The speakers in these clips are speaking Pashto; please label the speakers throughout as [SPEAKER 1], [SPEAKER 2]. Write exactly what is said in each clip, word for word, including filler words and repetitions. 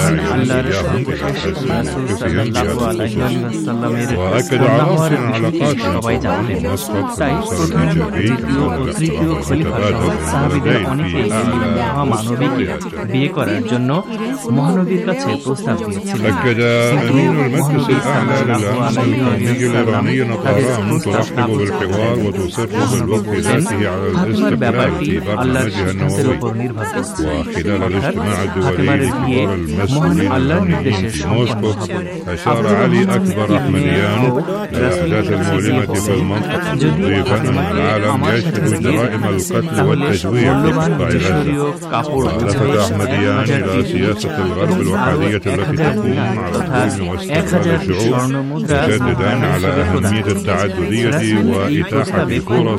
[SPEAKER 1] ছিলেন আল্লাহর সর্বশেষ রাসূল সাল্লাল্লাহু আলাইহি ওয়াসাল্লামের কন্যা হওয়ার বিষয়টি সবাই জানতেন। তাই প্রথম, দ্বিতীয় ও তৃতীয় খলিফা সহ সাহাবীদের অনেকেই মহামানবীকে বিয়ে করার জন্য মহানবীর কাছে প্রস্তাব দিয়েছিলেন। মহানবী সাল্লাল্লাহু আলাইহি ওয়াসাল্লাম তাদের প্রস্তাব নাকচ করলেন। মহানবী বললেন, ফাতিমার ব্যাপারটি আল্লাহর সিদ্ধান্তের উপর নির্ভর করছে, অর্থাৎ ফাতিমার বিয়ে মহান আল্লাহর নির্দেশে সম্পন্ন হবে। আব্দুর রহমান ইবনে আউফ রাসূলের কাছে গিয়ে বলেন, যদি ফাতিমাকে আমার সাথে বিয়ে দেন তাহলে মূল্যবান মিশরীয় কাপড় বুঝে এক হাজার এক হাজার দিনার তথা এক হাজার স্বর্ণ মুদ্রা প্রদান করে। রাসূল প্রস্তাবে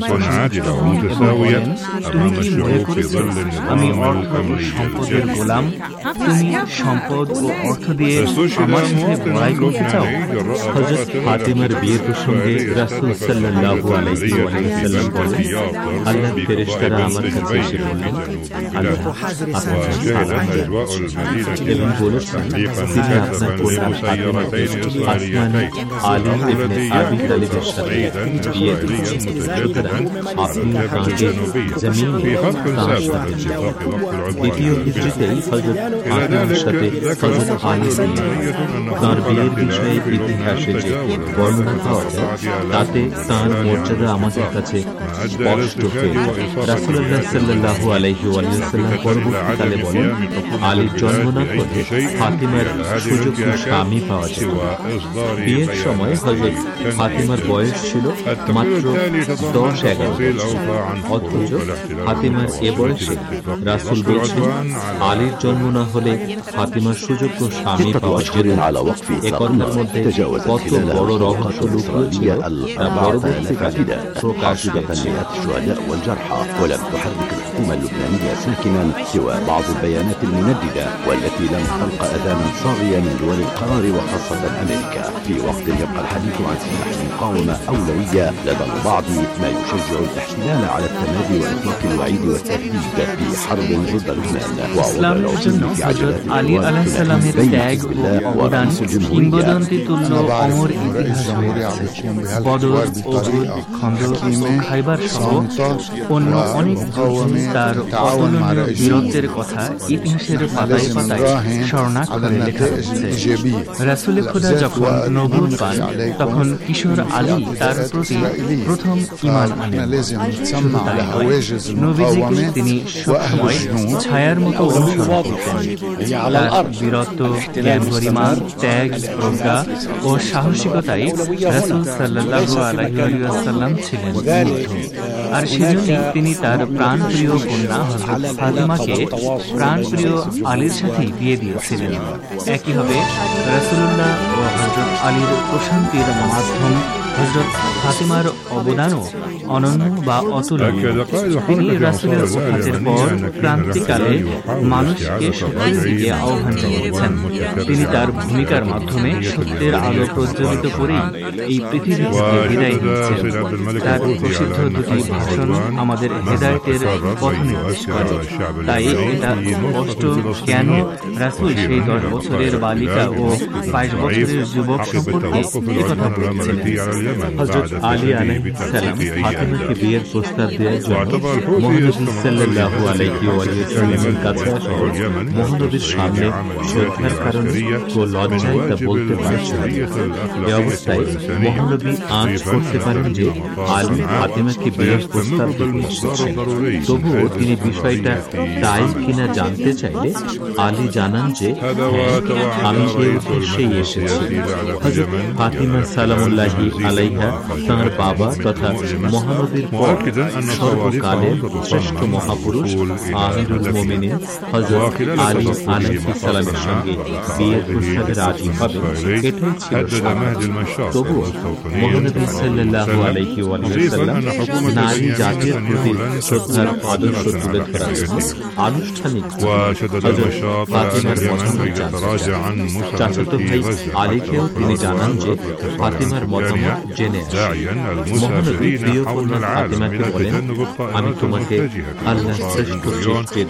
[SPEAKER 1] বলেন, তুমি কি মনে করেছ আমি অর্থ ও সম্পদের গোলাম? তুমি সম্পদ ও অর্থ দিয়ে আমার সাথে লড়াই করতে চাও?
[SPEAKER 2] হযরত ফাতিমার বিয়ে প্রসঙ্গে রাসূল সাল্লাল্লাহু আলাইহি ওয়াসাল্লাম বলেন, আল্লাহর ফেরেশতারা আমার কাছে এসে বললেন, আল্লাহ আপনাকে এবং বলেছেন তিনি আপনার কন্যা ফাতিমাকে আসমানী আলী ইবনে আবি তালিবের সাথে বিয়ে দিয়েছেন, সুতরাং আপনি তাঁকে জমিনে তাঁর সাথে যান। দ্বিতীয় হিজরীতেই হযরত ফাতিমার সাথে হযরত আলী তাঁর বিয়ের বিষয়ে ইতিহাসে যে বর্ণনা পাওয়া যায় তাতে তাঁর মর্যাদা আমাদের কাছে স্পষ্ট হয়ে যায়। রাসূলুল্লাহ সাল্লাল্লাহু আলাইহি ওয়াসাল্লাম পরবর্তীকালে বলেন, আলীর জন্ম না হলে ফাতিমার সুযোগ্য স্বামী পাওয়া যায়। বিয়ের সময় হযরত ফাতিমার বয়স ছিল মাত্র দশ এগারো বছর, অথচ ফাতিমার এ বয়সে রাসূল বলছেন আলীর জন্ম না হলে ফাতিমার সুযোগ্য স্বামী পাওয়া যেত। এ কথার মধ্যে কত বড় রহস্য লুকিয়ে ছিল তা পরবর্তীকালে প্রকাশ পেয়েছে।
[SPEAKER 3] ولم تحرك الحكومة اللبنانية ساكنا سوى بعض البيانات المنددة والتي لم تلق أذانا صاغية من دول القرار وخاصة أمريكا، في وقت يبقى الحديث عن سلاح المقاومة أولوية لدى البعض، ما يشجع الاحتلال على التمادي وإطلاق الوعيد والتهديد في حرب ضد لبنان وعودة العنف في عجلات ورأس الجمهورية
[SPEAKER 1] অমর ইতিহাস রয়েছে। বদর, উহুদ, খন্দক ও খাইবার সহ অন্য অনেক যুদ্ধে তার অতুলনীয় বীরত্বের কথা ইতিহাসের পাতায় পাতায় স্বর্ণাক্ষরে লেখা রয়েছে। রাসূল খুদা যখন নবুয়ত পান তখন কিশোর আলী তার প্রতি প্রথম ঈমান আনেন। শুধু তাই নয়, নবীজিকে তিনি সবসময় ছায়ার মতো অনুসরণ করতেন। তার বীরত্ব, জ্ঞান, গরিমা, ত্যাগ, প্রজ্ঞা ও সাহসিকতাই রাসূল সাল্লাল্লাহু আলাইহি ওয়াসাল্লাম ছিলেন মুগ্ধ। আর সেজন্যই তিনি তার প্রাণপ্রিয় কন্যা হযরত ফাতিমাকে প্রাণপ্রিয় আলীর সাথে বিয়ে দিয়েছিলেন। একইভাবে রাসূলুল্লাহ ও হযরত আলীর প্রশান্তির মাধ্যম হযরত ফাতিমার অবদানও অনন্য বা অতুলনীয়। তিনি রাসূলের ওফাতের পর ক্রান্তিকালে মানুষকে সত্যের দিকে আহ্বান জানিয়েছেন। তিনি তার ভূমিকার মাধ্যমে সত্যের আলো প্রজ্বলিত করেই এই পৃথিবী থেকে বিদায় নিয়েছেন। তার প্রসিদ্ধ দুটি ভাষণ আমাদের হেদায়েতের পথ নির্দেশ করে। তাই এটা স্পষ্ট কেন রাসূল সেই দশ বছরের বালিকা ও বাইশ বছরের যুবক সম্পর্কে একথা বলেছিলেন।
[SPEAKER 2] হযরত আলী আলাইহিস সালাম ফাতিমাকে বিয়ের প্রস্তাব দেওয়ার জন্য মহানবী সাল্লাল্লাহু আলাইহি ওয়াসাল্লামের কাছে আসেন। মহানবীর সামনে শ্রদ্ধার কারণে ও লজ্জায় তা বলতে পারছেন না। এই অবস্থায় মহানবী আঁচ করতে পারেন যে আলী ফাতিমাকে বিয়ের প্রস্তাব দিতে এসেছেন। তবুও তিনি বিষয়টা তাই কিনা জানতে চাইলে আলী জানান যে হ্যাঁ, আমি এই উদ্দেশ্যেই এসেছি। হযরত ফাতিমা সালামুল্লাহি আলাইহা তাঁর বাবা তথা মহানবীর পর সর্বকালের শ্রেষ্ঠ মহাপুরুষ আমিরুল মুমিনিন হযরত আলী আলাইহিস সালামের সঙ্গে বিয়ের প্রস্তাবে রাজি হবেন, এটাই ছিল স্বাভাবিক। তবুও মহানবী সাল্লাল্লাহু আলাইহি ওয়াসাল্লাম নারী জাতির প্রতি শ্রদ্ধার আদর্শ তুলে ধরার জন্য আনুষ্ঠানিক হযরত ফাতিমার মতামত জানতে চাচাতো ভাই আলীকেও তিনি জানান যে ফাতিমার মতামত জেনে আসেন। মহানবী প্রিয় কন্যা ফাতিমাকে বলেন, আমি তোমাকে আল্লাহর শ্রেষ্ঠ সৃষ্টির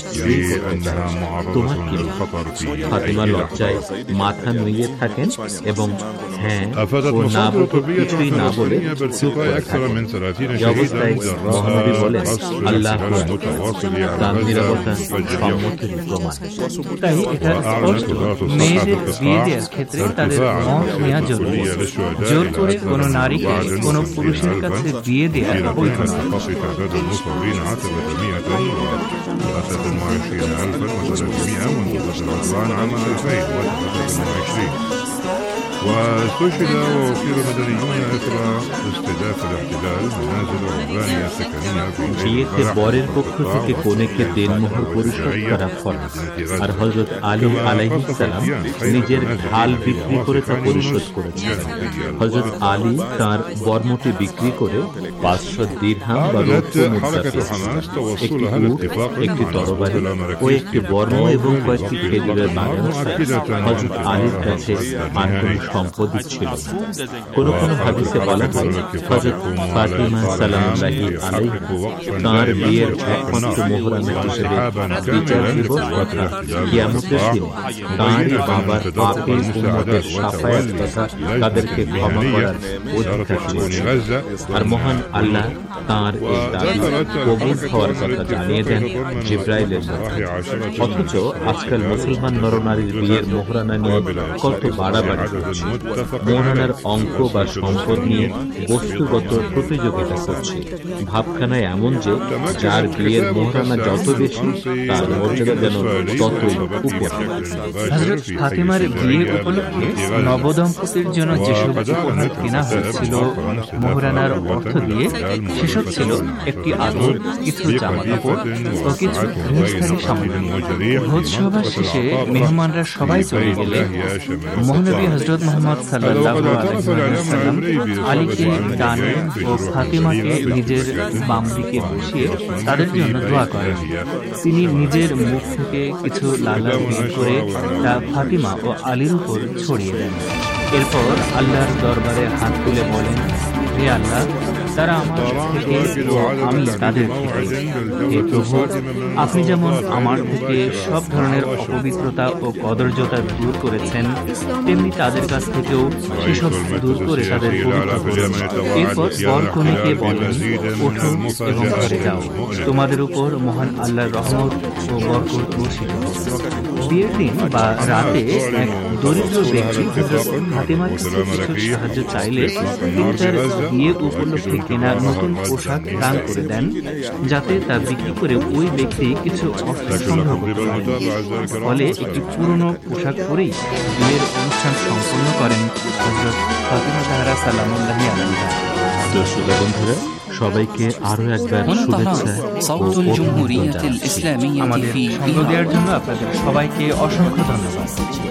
[SPEAKER 2] স্ত্রী তোমার কি? ফাতিমা লজ্জায় মাথা নুইয়ে থাকেন এবং হ্যাঁ ও না কিছুই না বলে চুপ করে থাকেন। এই অবস্থায় মহানবী বলেন, আল্লাহ তার নিরাপত্তা সম্মতির প্রমাণ।
[SPEAKER 1] তাই এটা স্পষ্ট, মেয়েদের বিয়ে দেওয়ার ক্ষেত্রে তাদের মত নেওয়া জরুরি। জোর করে কোনো নারীকে কোনো পুরুষের কাছে বিয়ে দেওয়া বৈধ নয়।
[SPEAKER 4] واستشهد وأصيب مدنيون إثر استهداف الاحتلال منازل رهبانية سكنية في
[SPEAKER 2] বিয়েতে বরের পক্ষ থেকে কনেকে দেনমোহর পরিশোধ করা ফরজ, আর হযরত আলী আলাইহিস সালাম নিজের ঢাল বিক্রি করে তা পরিশোধ করেছেন। হযরত আলী তার বর্মটি বিক্রি করে পাঁচশো দিরহাম বা রৌপ্য মুদ্রা পেয়েছেন। একটি উট, একটি তরবারি ও একটি বর্ম এবং কয়েকটি খেজুরের বাগান হযরত আলীর কাছে আর কোনো সম্পত্তি ছিল। কোন কোন হাদিসে বলা হয় হযরত ফাতিমা সালামুল্লাহি আলাইহা তাঁর বিয়ের একমাত্র মোহরানা হিসেবে বিচার দিবস তথা কিয়ামতের দিন তাঁরই বাবার পাপের উম্মতের শাফায়াত তথা তাদেরকে ক্ষমা করার অধিকার পেয়েছেন। আর মহান আল্লাহ তাঁর এই দাবি কবুল হওয়ার কথা জানিয়ে দেন জিবরাইলের মাধ্যমে। অথচ আজকাল মুসলমান নরনারীর বিয়ের মোহরানা নিয়ে কত বাড়াবাড়ি করছে। মোহরানার অঙ্ক বা সম্পদ নিয়ে বস্তুগত প্রতিযোগিতা করছে। ভাবখানায় এমন যে যার বিয়ের মোহরানা যত বেশি তার মর্যাদা যেন ততই উপর।
[SPEAKER 1] হযরত ফাতিমার বিয়ে উপলক্ষে নবদম্পতির জন্য যেসব উপহার কেনা হয়েছিল মোহরানার অর্থ দিয়ে, সেসব ছিল একটি আদর, কিছু জামাকাপড় ও কিছু গৃহস্থালী সামগ্রী। ভোজসভা শেষে মেহমানরা সবাই চলে গেলে মহানবী হযরত মুহাম্মদ সাল্লাল্লাহু আলাইহি ওয়াসাল্লাম আলীকে ডানে ও ফাতিমাকে নিজের বাম দিকে বসিয়ে তাদের জন্য দোয়া করেন। তিনি নিজের মুখ থেকে কিছু লালা বের করে তা ফাতিমা ও আলীর উপর ছড়িয়ে দেন। এরপর আল্লাহর দরবারে হাত তুলে বলেন, হে আল্লাহ, তারা আমার থেকে ও আমি তাদের থেকে। হে প্রভু, আপনি যেমন আমার থেকে সব ধরনের অপবিত্রতা ও কদর্যতা দূর করেছেন, তেমনি তাদের কাছ থেকেও সেসব দূর করে তাদের পবিত্র করুন। এরপর বর কনেকে বলেন, ওঠো এবং ঘরে যাও, তোমাদের উপর মহান আল্লাহর রহমত ও বরকত বর্ষিত হোক। বিয়ের দিন বা রাতে এক দরিদ্র ব্যক্তি হযরত ফাতিমার কাছে কিছু সাহায্য চাইলে তিনি তার বিয়ে উপলক্ষে কেনা নতুন পোশাক দান করে দেন, যাতে তা বিক্রি করে ওই ব্যক্তি কিছু অর্থ সংগ্রহ করতে পারেন। ফলে একটি পুরনো পোশাক পরেই বিয়ের অনুষ্ঠান সম্পন্ন করেন হযরত ফাতিমা জাহরা সালামুল্লাহি আলাইহা।
[SPEAKER 2] দর্শক বন্ধুরা, সবাইকে আরো একবার শুভেচ্ছা।
[SPEAKER 1] আমাদের সঙ্গ দেওয়ার জন্য আপনাদের সবাইকে অসংখ্য ধন্যবাদ।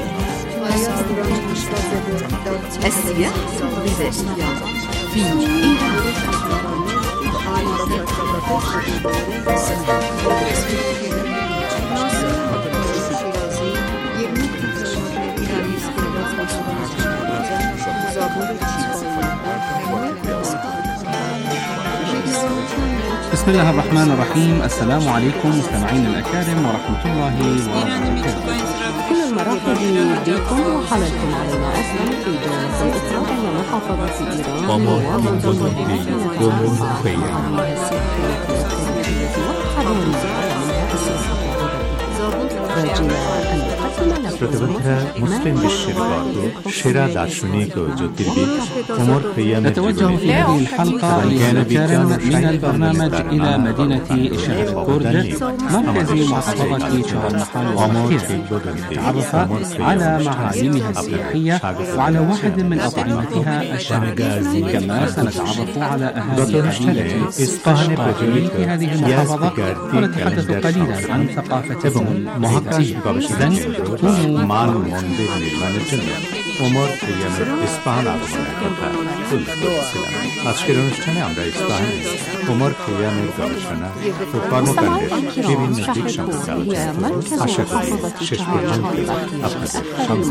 [SPEAKER 5] بسم الله الرحمن الرحيم. السلام عليكم مستمعينا الأكارم ورحمة الله وبركاته.
[SPEAKER 6] كل المرحب بكم وحلقكم علينا أصلا في دولة الإسرائيل ومحافظة إيران
[SPEAKER 2] শ্রোতাবন্ধুরা, মুসলিম বিশ্বের গর্ব সেরা দার্শনিক ও জ্যোতির্বিদ ওমর খৈয়ামের
[SPEAKER 5] نتوجه في هذه الحلقة الأكارم من البرنامج إلى مدينة شهر كورد مركز محافظة شهر محل والخير. تعرف على معالمها السياحية وعلى واحد من أطعمتها الشهية. كما سنتعرف على أهالي قبيلة إسقهان في هذه المحافظة ونتحدث قليلا عن ثقافتهم المحيطية.
[SPEAKER 2] মান মন্দির নির্মাণের জন্য
[SPEAKER 7] ওমর খৈয়ামের ইস্পাহান আগমনের কথা উল্লেখ করেছিলাম। আজকের অনুষ্ঠানে আমরা ইস্পাহানে ওমর খৈয়ামের গবেষণা ও কর্মকাণ্ডের বিভিন্ন দিক সম্পর্কে আলোচনা করব। আশা করি শেষ পর্যন্ত আপনাদের সঙ্গে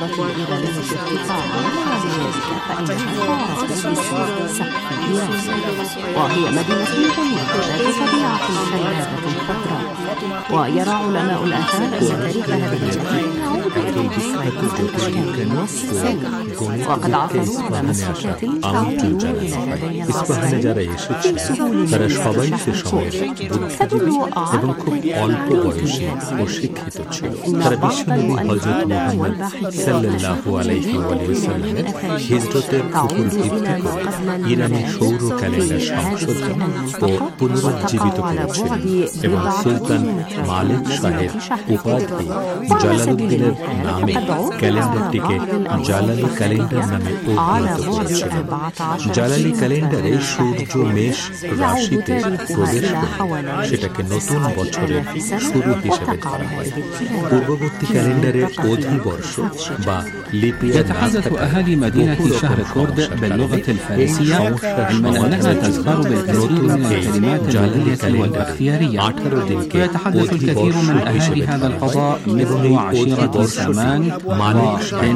[SPEAKER 6] وهي مدينة جميلة بطبيعة خلابة خضراء. ويرى علماء الآثار أن تاريخ هذه المدينة يعود إلى العصر والسابع، وقد عثروا على مسحوقات تعود إلى هذين
[SPEAKER 2] ইস্পাহানে যারা এসেছে তারা সবাই সে সময়ের বুদ্ধিজীবী এবং খুব অল্প বয়সী ও শিক্ষিত ছিল। তারা বিশ্বনবী হযরত মুহাম্মদ সাল্লাল্লাহু আলাইহি ওয়াসাল্লামের হিজরতের উপর ভিত্তি করে ইরানি সৌর ক্যালেন্ডার সংশোধন ও পুনরুজ্জীবিত করেছিল এবং সুলতান মালিক শাহের উপাধি জালালউদ্দিনের নামে ক্যালেন্ডারটিকে জালালি ক্যালেন্ডার নামে অভিহিত করেছিল। জালালি ক্যালেন্ডারে সূর্য মেষ রাশিতে প্রবেশ করে সেটাকে নতুন বছরের শুরু হিসেবে ধরা হয়। পূর্ববর্তী ক্যালেন্ডারের অধিবর্ষ বা লিপি
[SPEAKER 5] يتحدث أهالي مدينة شهر كرد باللغة الفارسية، علما أنها تزخر بالكثير من الكلمات المالية والاختيارية. ويتحدث الكثير من أهالي هذا القضاء مثل عشيرة سامان وحن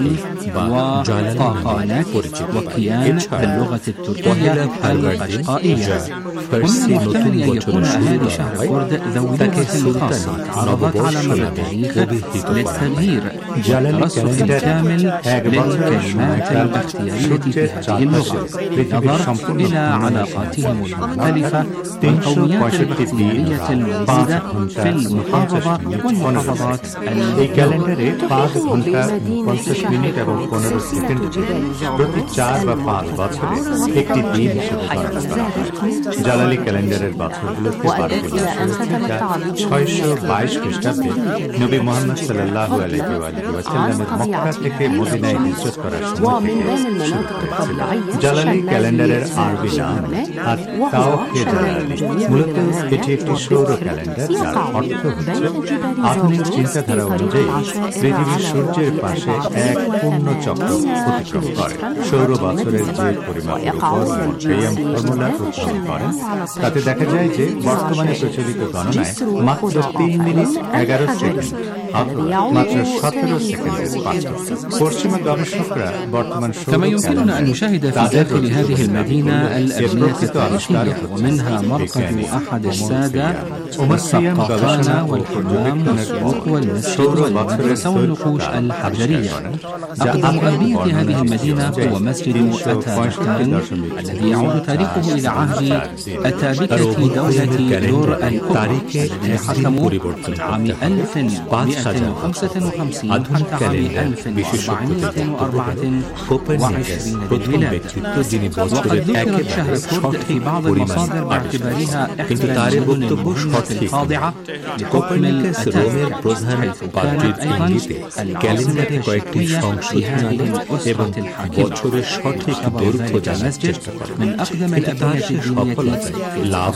[SPEAKER 5] وطاقانك وكيان باللغة التركية القشقائية. ومن المحتمل أن يكون أهالي شهر كرد ذوي خاصة عرضت على مدى التاريخ للتغيير الترسخ الكامل للكلمات الاختيارية في هذه اللغة بالنظر إلى علاقاتهم المختلفة والقوميات الاختيارية الموجودة في المحافظة والمحافظات
[SPEAKER 7] এই ক্যালেন্ডারে পাঁচ ঘন্টা পঞ্চাশ মিনিট এবং পনেরো সেকেন্ড প্রতি চার বা পাঁচ বছরে একটি দিন হিসেবে গণনা করা হয়। জালালি ক্যালেন্ডারের বছরগুলোতে বারোটি বছর ছয়শো বাইশ খ্রিস্টাব্দে নবী মুহাম্মদ সাল্লাল্লাহু আলাইহি ওয়াসাল্লামের মক্কা থেকে মদিনায় হিজরত করার সময় থেকে শুরু হয়েছিল। জালালি ক্যালেন্ডারের আরবি নাম আত-তাওকে জালালি। মূলত এটি একটি সৌর ক্যালেন্ডার যার অর্থ হচ্ছে আধুনিক চিন্তাধারা অনুযায়ী পৃথিবী সূর্যের পাশে এক পূর্ণ চক্র অতিক্রম করে। সৌর বছরের যে পরিমাপের উপর মোটেয়াম ফর্মুলা উৎপন্ন করেন তাতে দেখা যায় যে বর্তমানে প্রচলিত গণনায় মাত্র তিন মিনিট এগারো সেকেন্ড অথবা মাত্র সতেরো সেকেন্ডের পার্থক্য। পশ্চিমা গবেষকরা বর্তমান
[SPEAKER 5] كما يمكننا أن نشاهد في داخل هذه المدينة الأبنية التاريخية ومنها مركز أحد السادة والسقاقان والحمام والسوق والمسجد والمدرسة والنقوش الحجرية. أقدم أبنية هذه المدينة هو مسجد أتابكان الذي يعود تاريخه إلى عهد أتابكة دولة لور الكبرى الذين حكموا من عام ألف ومئة وخمسة وخمسين حتى عام ألف وأربعمئة وأربعة وعشرين للميلاد. وقد ذكرت شهر كرد في بعض المصادر باعتبارها إحدى المدن الخاضعة لحكم الأتابك، حيث كانت أيضا
[SPEAKER 2] ক্যালেন্ডারে কয়েকটি সংশোধনী এবং বছরের সঠিক দৈর্ঘ্য জানার চেষ্টা করে।
[SPEAKER 5] من أقدم الأبنية الدينية
[SPEAKER 2] লাভ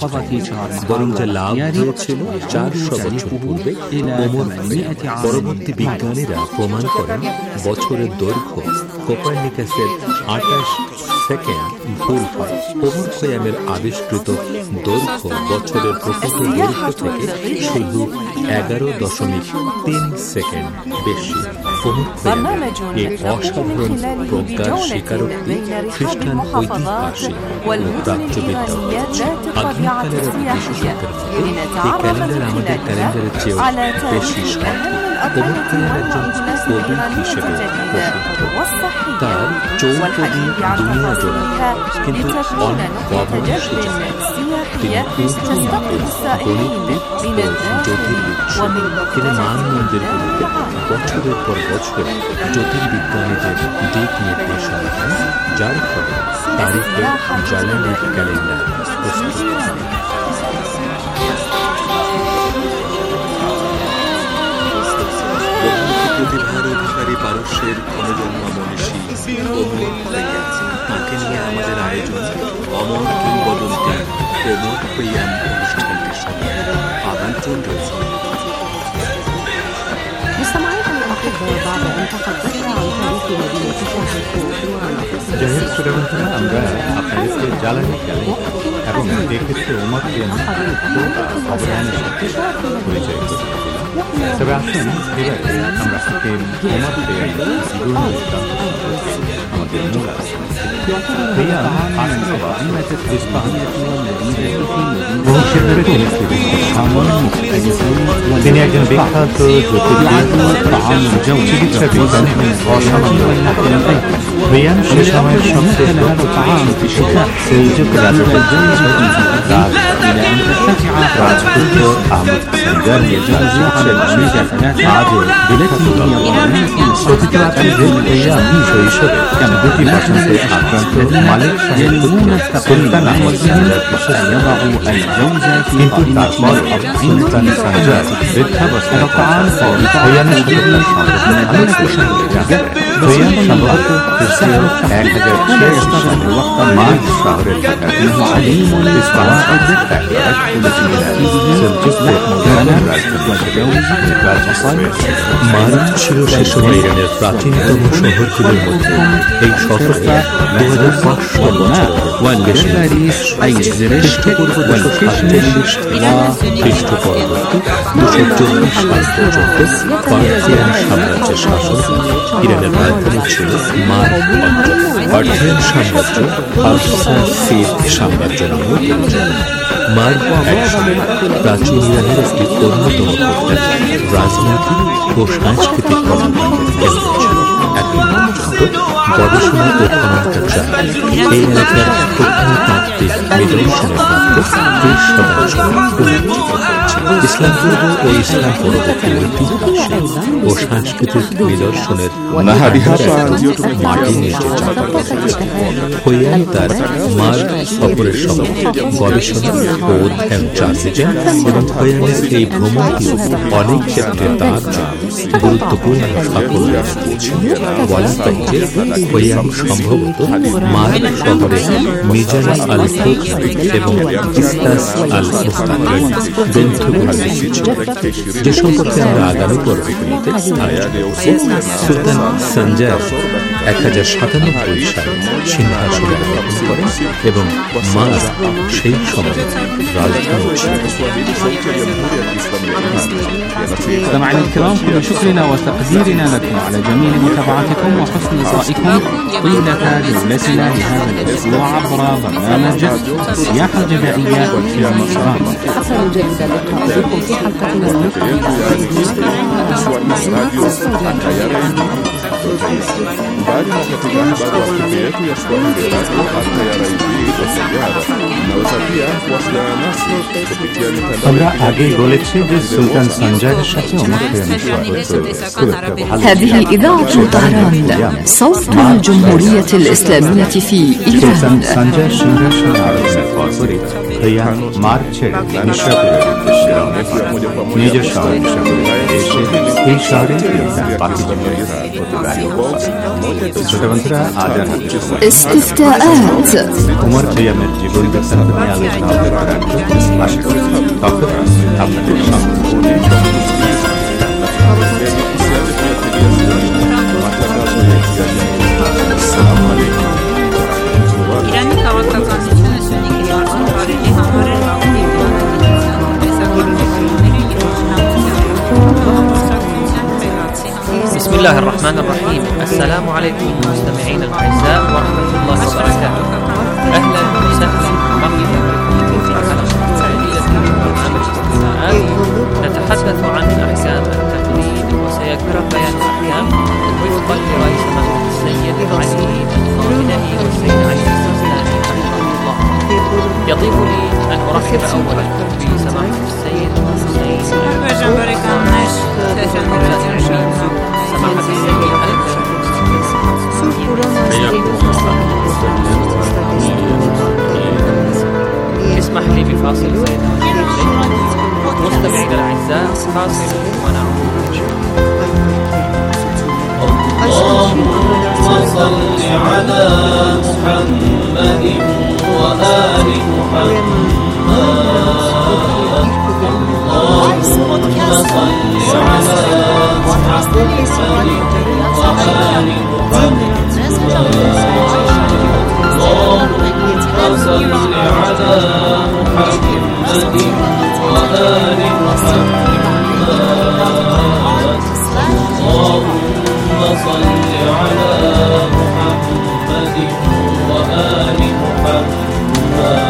[SPEAKER 2] বরং যে লাভ হয়েছিল চারশো বছর পূর্বে ওমর খৈয়াম। পরবর্তী বিজ্ঞানীরা প্রমাণ করেন বছরের দৈর্ঘ্য কোপার্নিকাসের আটাশ সেকেন্ড ভুল হয়। ওমর খৈয়ামের আবিষ্কৃত দৈর্ঘ্য বছরের প্রকৃত দৈর্ঘ্য থেকে শুধু এগারো দশমিক তিন সেকেন্ড বেশি। ওমর খৈয়ামের এই অসাধারণ প্রজ্ঞার স্বীকারোক্তি খ্রিস্টান ঐতিহাসিক ও প্রাচ্যবিদ্যা আধুনিককালের বিশেষজ্ঞের মতে এই ক্যালেন্ডার আমাদের ক্যালেন্ডারের চেয়েও বেশি সঠিক। ওমর খৈয়াম একজন কবি হিসেবে প্রসিদ্ধ। তার চৌপদী দুনিয়া জোড়া কিন্তু অনেক কমন সূচনা। তিনি উচ্চমাপের গণিতবিদ ও জ্যোতির্বিজ্ঞানী। তিনি মান মন্দিরগুলিতে বছরের পর বছর জ্যোতির্বিজ্ঞানীদের দিক নির্দেশনা দেন, যার ফলে তারিখে জালালি ক্যালেন্ডার প্রস্তুত হয়। প্রতিভার অধিকারী পারস্যের ক্ষণজন্মা মনীষী ওমর খৈয়াম, তাঁকে নিয়ে আমাদের আয়োজন অমর কিংবদন্তি ওমর খৈয়াম অনুষ্ঠানটির সাথে আমন্ত্রণ রয়েছে।
[SPEAKER 6] مستمعينا الأحباء، بعد أن تحدثنا عن تاريخ
[SPEAKER 7] জাহির শ্রোতা বন্ধুরা, আমরা আপনাদেরকে জ্বালানি জ্বালানি এবং এক্ষেত্রে উমাদ অবদানের সাথে পরিচয় করতে তবে আসুন এবারে আমরা হাকিম উমাদ আমাদের মূল তিনি একজন বিখ্যাত চিকিৎসা বিজ্ঞানী রিয়ান সে সময়ের সবচেয়ে সেলজুক রাজপুত্র আহমদ আজও কথিত আছে যে রিয়ান শৈশবে দুটি বসন্তে আক্রান্ত মালিক সাহেব সুলতান আহমদ কিন্তু তারপর সুলতান সানজার বৃদ্ধাবস্থায় রিয়ানের রিয়ান সম্ভবত এক হাজার ছিয়াশি সালে মার্চ শহরের মার্চ ছিল সে সময় ইরানের প্রাচীনতম শহরগুলির মধ্যে। এই শহরে দু হাজার পাঁচশো খ্রিস্টপূর্বাব্দে দুশো চল্লিশ সাল পর্যন্ত পার্থিয়ান সাম্রাজ্যের শাসন। ইরানের রাজধানী ছিল মার অঞ্চল। পার্থিয়ান সাম্রাজ্য পারস্যিক সাম্রাজ্য নামে পরিচিত। মার একসময় প্রাচীন ইরানের একটি অন্যতম প্রখ্যাত রাজনৈতিক ও সাংস্কৃতিক কর্মকাণ্ডের কেন্দ্র ছিল। এখন পর্যন্ত গবেষণা ও খননকার চায় এই এলাকার প্রত্নতাত্ত্বিক নিদর্শনের মাত্র ত্রিশ শতাংশ উল্লেখযোগ্য হয়েছে। ইসলাম পূর্ব ও ইসলাম পরবর্তী ঐতিহাসিক ও সাংস্কৃতিক নিদর্শনের মাটি নিচে চাপা পড়েছে। হইয়াই তার মার সফরের সময় গবেষণা ও অধ্যয়ন চালিয়েছেন এবং হইয়ানের এই ভ্রমণটি অনেক ক্ষেত্রে তার গুরুত্বপূর্ণ সাফল্য পেয়েছে। বলা হয় যে হইয়ান সম্ভবত মার শহরে মিজানা আল ফুরকান এবং ইস্তাস আল মুস্তাকিম গ্রন্থগুলি লিখেছেন, যে সম্পর্কে আমরা আগামী পর্বগুলিতে সুলতান সঞ্জার এক হাজার সাতানব্বই সালে সিংহাসনে আরোহণ করেন এবং মার সেই সময় রাজধানী ছিল।
[SPEAKER 5] مستمعينا الكرام، كل شكرنا وتقديرنا لكم على جميل متابعتكم وحسن إصغائكم طيلة جولتنا لهذا الأسبوع عبر برنامج السياحة الغذائية في مصر.
[SPEAKER 6] حصل جيد اللقاء بكم في حلقتنا المقبلة.
[SPEAKER 8] mbali na katika habari ya yetu ya Swahili Radio hata ya raidi kwa Sajara, naweza pia kuwasiliana nasi kupitia mitandao.
[SPEAKER 7] আমরা আগেই বলেছি যে সুলতান সঞ্জারের সাথে
[SPEAKER 6] هذه إذاعة طهران، صوت الجمهورية الإسلامية في إيران.
[SPEAKER 7] সঞ্জার সিংহাসন আরোহণের পরপরই রিয়ান মার ছেড়ে মিশরের উদ্দেশ্যে রওনা করেন। নিজের শহর মিশরে এসে এই শহরে বাকি জীবন অতিবাহিত করেন। ছোট বন্ধুরা, আজ আর
[SPEAKER 6] استفتاءات
[SPEAKER 7] উমর খৈয়ামের জীবন বৃত্তান্ত নিয়ে আলোচনা করার আশা করি তখন আপনাদের সামনে
[SPEAKER 9] ایرانی توقعاتشون نشونه که یاران خارجی همواره رابطه
[SPEAKER 10] بسم الله الرحمن الرحيم. السلام عليكم مستمعينا الأعزاء ورحمة الله وبركاته. أهلا وسهلا ومرحبا بكم في حلقة جديدة من برنامج استفتاءات نتحدث عن أحكام التقليد، وسيكون بيان الأحكام وفقا لرأي سماحة السيد علي الخامنئي والسيد علي السيستاني رحمه الله. يطيب لي أن أرحب أولا بسماحة السيد حسين سماحة السيد اسمح لي بفاصل مستمعينا الأعزاء، فاصل ونعود إن شاء الله.
[SPEAKER 11] اللهم صل على محمد وآل محمد. اللهم صل على محمد وآل محمد. صل على محمد وآل محمد اللهم صل على محمد وآل محمد.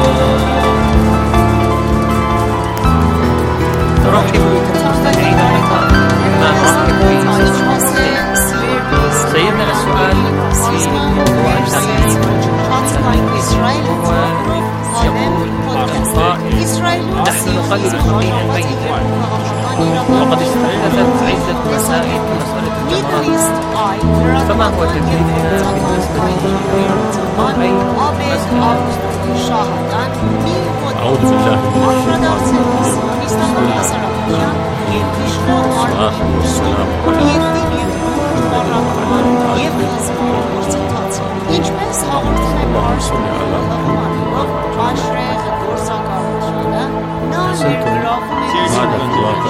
[SPEAKER 10] نرحب مستمعينا الكرام ما نرحب به سيدنا السؤال في موضوع التعليم نحن نقلد الحقيقة الميتة وقد استحدثت عدة مسائل في مسألة الجمرات، فما هو تدريبنا بالنسبة أي مسألة؟
[SPEAKER 2] أعوذ بالله من الشيطان الرجيم. الصلاة والسلام اللهم صل على هذا الواقع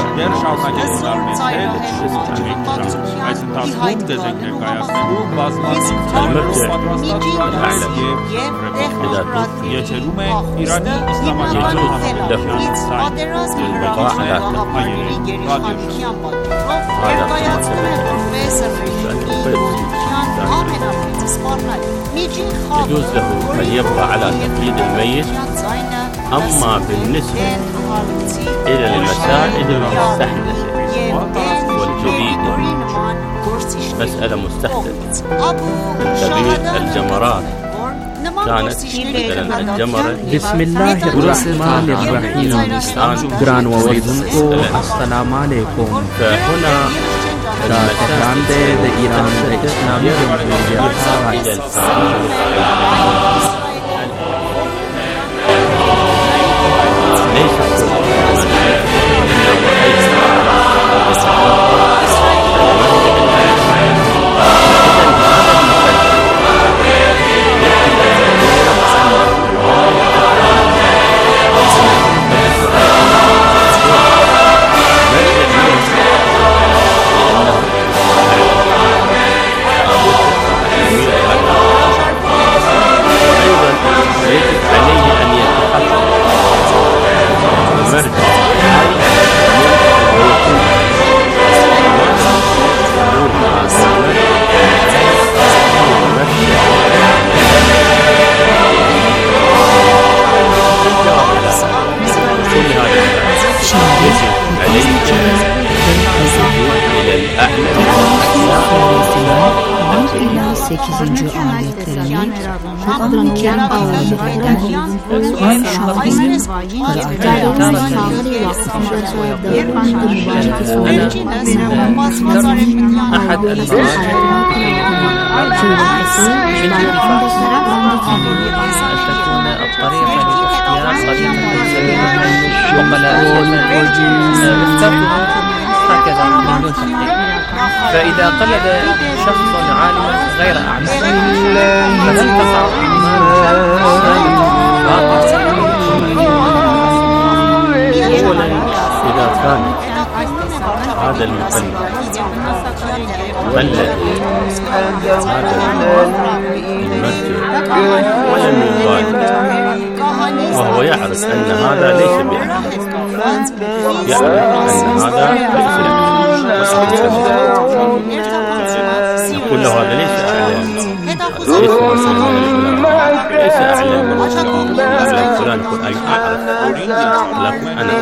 [SPEAKER 2] يجوز له أن يبقى على تقليد الميت. أما بالنسبة إلى المسائل المستحدثة والجديدة مسألة مستحدثة تبيد الجمرات كانت مثلا الجمرة.
[SPEAKER 1] بسم الله الرحمن الرحيم. جران وویدونکو السلام علیکم.
[SPEAKER 2] فهنا
[SPEAKER 1] دا احرام ده د ایران د اسلامي جمهوریت
[SPEAKER 6] sekizinci ayet kerimeyi Kur'an-ı ağırlıklardan Kur'an şahidinin Kıra'atı Sağlı Vakıfı'nda Dağı'nın mübarek sonra
[SPEAKER 10] أحد
[SPEAKER 6] Çığlıkası İslam'ın
[SPEAKER 10] أن تكون الطريقة للاختيار طريقة سليمة وقلائل هكذا من دون تحقيق. فإذا قلد شخص عالما غير أعلم فلن تقع
[SPEAKER 2] أولا إذا كان هذا المقلد ملد هذا المرجع ولم يقال وهو يعرف أن هذا ليس بأعلم، يعرف أن هذا ليس بأعلم، يقول له هذا ليس أعلم، ليس مثلا ليس أعلم من فلان يقول أي أعرف لكن أنا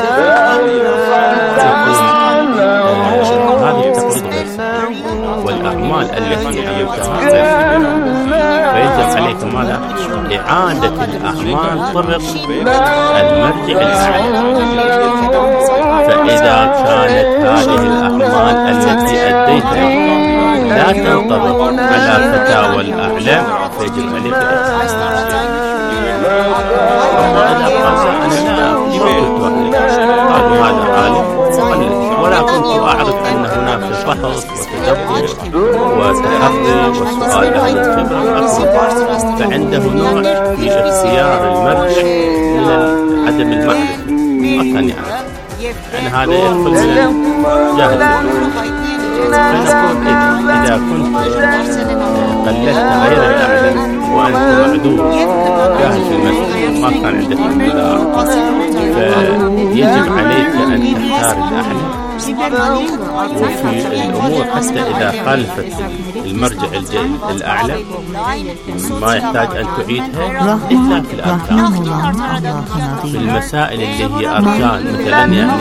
[SPEAKER 2] هذه التقليد غير صحيح، والأعمال التي عملتها غير صحيحة، فيجب عليك ماذا؟ إعادة الأعمال طبق المرجع الأعلى. فإذا كانت هذه الأعمال التي أديتها لا تنطبق على فتاوى الأعلام فيجب عليك إعادتها. أما إذا قال أنا لا قالوا هذا عالم ولا كنت أعرف أن هناك فحص وتدبر وتحري والسؤال عن الخبرة، فعنده نوع في اختيار المرجع من عدم المعرفة، ما كان يعرف أن هذا يدخل من الجهل. فنقول إذا كنت قلدت غير الأعلم وأنت معدوم جاهل في المسجد ما كان عندك انتظار، فيجب عليك أن تختار الأعلم. وفي الأمور حتى إذا خالفت المرجع الأعلى ما يحتاج أن تعيدها إلا في الأركان. في المسائل اللي هي أركان مثلا يعني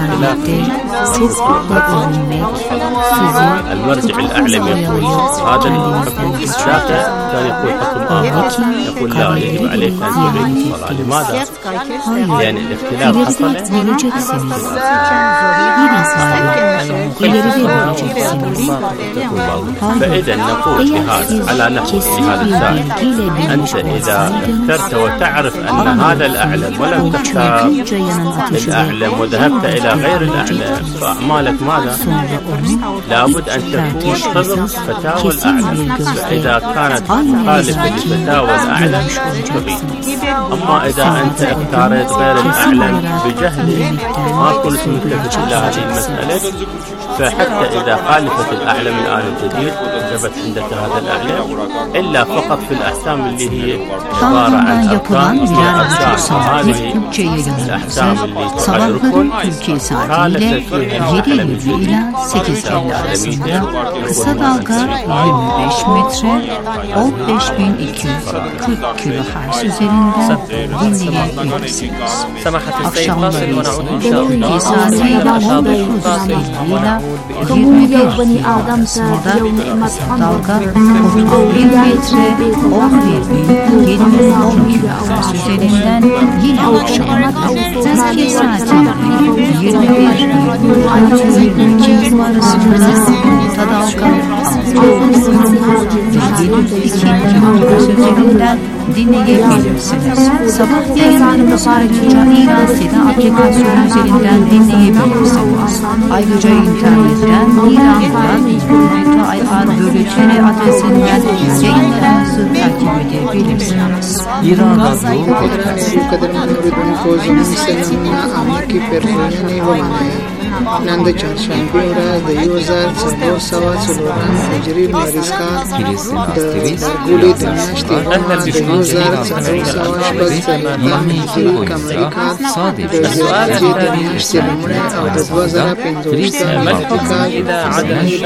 [SPEAKER 2] المرجع الأعلم يقول هذا الحكم الشافعي كان يقول حكم آخر، يقول لا يجب عليك أن تعيد الصلاة. لماذا؟ لأن الاختلاف حصل فإذا نقول بهذا على نحو هذا السائل، أنت إذا اخترت وتعرف أن هذا الأعلم ولم تختار الأعلم وذهبت إلى غير الأعلم فأعمالك ماذا؟ لابد أن تكون طبق فتاوى الأعلم، فإذا كانت مخالفة لفتاوى الأعلم تبين. أما إذا أنت اختارت غير الأعلم بجهل ما كنت ملتفت إلى هذه المسألة، فحتى إذا خالفت الأعلم الآن الجديد ثبت عندك هذا الأعلم، إلا فقط في الأحكام اللي هي عبارة عن أركان وأركان، هذه الأحكام اللي تعد ركن خالفت فيها الأعلم الجديد.
[SPEAKER 6] Kısa dalga yirmi beş metre, on beş bin iki yüz kırk kilohertz üzerinden dinleyebilirsiniz. Akşamları iki saatiyle on dokuz ile yirmi bir arasında dalga otuz bir metre, on bir bin yedi yüz on kilohertz üzerinden yine akşamları iki saatiyle yirmi bir ile altı yirmi iki arasında orta dalga yedi yüz iki kilohertz üzerinden dinleyebilirsiniz. Sabah yayınlarımızı ayrıca İran Seda aplikasyonu üzerinden dinleyebilirsiniz. Ayrıca internetten İran nokta i r bölücüleri adresinden yayınlarımızı takip edebilirsiniz. İran Radyo Podcast.
[SPEAKER 12] نن د چهارشنبې ورځ د یو زر څلور سوه څلورم هجري لمریز کال د ګولې د میاشتې د یو زر څلور سوه شپږ څلوېښتم هجري قمري کال د ذوالحجې د میاشتې لومړی او د دوه زره پنځویشتم میلادي کال د میاشتې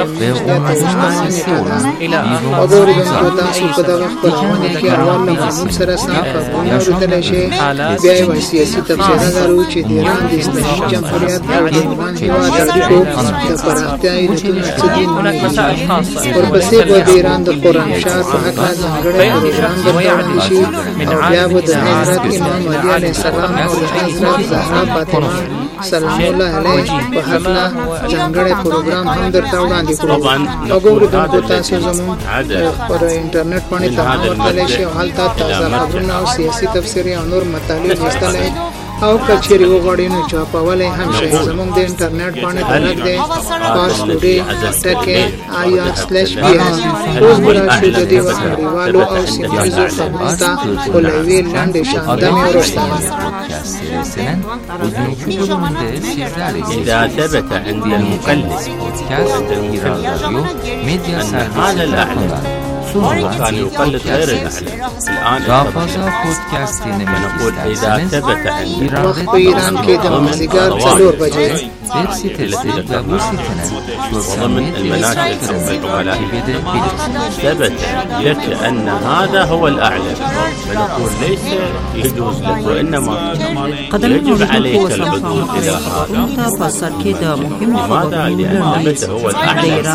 [SPEAKER 12] واورېدونکو تاسو په دغه خپرونه کې اول له محمود سره سم خبرونه اورېدلی شئ. بیا یوه سیاسي تبصره لرو چې د ایران د اسلامي جمهوریت او د افغان هېواد اړیکو د پراختیا علتونه څه دي نومېږي. ورپسې به د ایران د خرمشاه په هکله ځانګړی پروګرام درته وړاندې شي او بیا به د حضرت امام علي علیه السلام او د حضرت زهرا فاطمه سلام الله علیه په هکله ځانګړی پروګرام هم درته وړاندې کړو. اورېدونکو تاسو زموږ پر انټرنیټ باندې تمام ورتلی شئ او هلته تازه خبرونه او سیاسي تبصرې او نور مطالب لوستلی او کچېرې وغواړئ نو چاپولی هم شئ. زموږ د انټرنیټ باندې درک دی پارس ټوډې ټکې آی آر سلیش پی ایس. اوس به راشو د دې وخت نړیوالو او سیمه ییزو خبرونو ته خو له یوې لنډې شاندمې وروسته.
[SPEAKER 2] إذا ثبت عند المقلد أن هذا الأعلم كان يقلد غير الأعلم، الآن نقول إذا ثبت عند
[SPEAKER 12] وقت په ایران کې د مازدیګر څلور بجې
[SPEAKER 2] وضمن المناشئ العملاء ثبت لك أن هذا هو الأعلم، فنقول ليس يجوز لك وإنما يجب عليك العدول إلى هذا. لماذا؟ لأن ثبت هو الأعلم.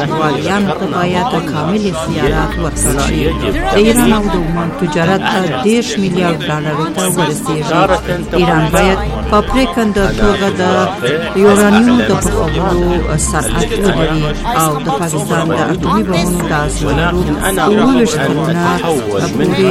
[SPEAKER 6] د ایران او د عمان تجارت ته دېرش میلیارډ ډالرو ته ورسېږي. ایران باید په پرېکنده توګه د یورانیوم د پخولو صنعت ولري او د پاکستان د اټومي بمونو د ازمویلو اوولس کلونه پورې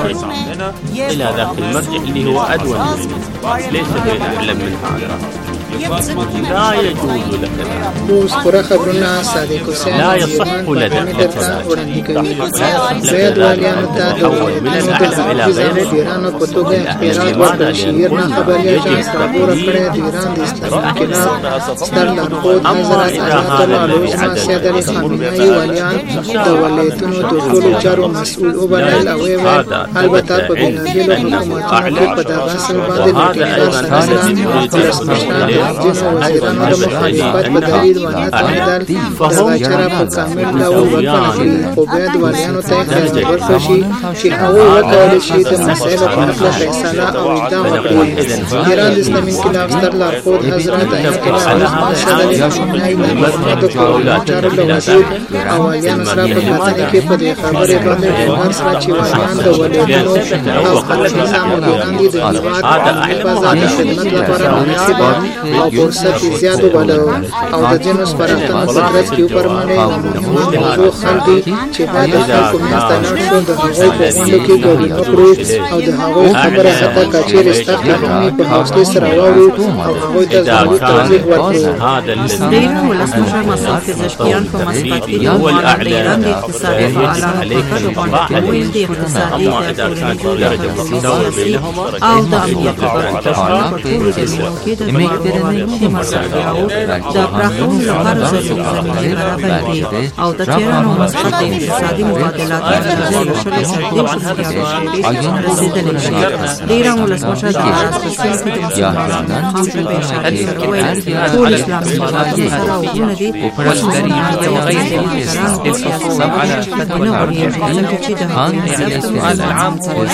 [SPEAKER 2] إلى ذاك المرجع اللي هو أدون منه، ليس بأعلم من هذا. لا يجوز لك
[SPEAKER 12] اوس پوره خبرونه صادق حسین
[SPEAKER 2] لا يصح لك
[SPEAKER 12] وړاندې کوي زید والیانو ته د ولایتونو د ځانګړي ایرانو په توګه اختیارات ورکړل شي. ایرنا خبري اژانس راپور کړی د ایران د اسلامي انقلاب ستر لارښود حضرت آیت الله علیه سید علي خامنه‌ای والیان د ولایتونو د ټولو چارو مسؤل وبلل او البته په بېلابېلو حکومتونو کې په دغه اصل باندې د ټینګار سره ولسمشران د وزیرانو د مخالفت په دلیل ونه توانېدل دغه چاره په کامل ډول وکړل شي، خو باید والیانو ته اختیار ورکړل شي چې هغوی وکولی شي د مسایلو په هکله فیصله او اقدام وکړي. ایران د اسلامي انقلاب ستر لارښود حضرت آیت الله علیه سید علي خامنه‌ای د مفادو کولو چارو له وزیر او والیانو سره په کتنې کې په دې خبرې باندې ټینګار سره چې والیان د ولایتونو او خلکو مدیران دي د هېواد عامه بازار د خدمت لپاره مناسبه او فرصت زیات وبلل او د ځینو سپارښتنو په ترڅ کې وپرمنې مهمه موضوع خل دي چې باید د خلکو منځ ته لاړ شو، د هغوی په غونډو کې ګډون وکړو او د هغوی خبره حتی که چیرې سختې هم وي په حوصلې سره واورو او هغوی ته ضروري توضیح ورکړو.
[SPEAKER 6] د ایران ولسمشر مسعود پزشکیان په مسقط کې د ایران د اقتصادي فعالانو په ګډو غونډه کې ویل د اقتصادي سیاسي او د امنیت په برخه کې په ټولو ډګرونو کې د مهمو مسایلو د پراخولو لپاره ضروري زمینې برابرې او د تهران او مسقط د اقتصادي مبادلاتو د ځای شلي سرتیرو رسیدلی شي. د ایران ولسمشر د ایران په سیمه کې د مسلمانانو خام په شکل ویل ټول اسلامي هیوادونو سره وګړي دي مسلمانان یو غیر ایران په سیاسي على فتنه ورېږي چې د السؤال العام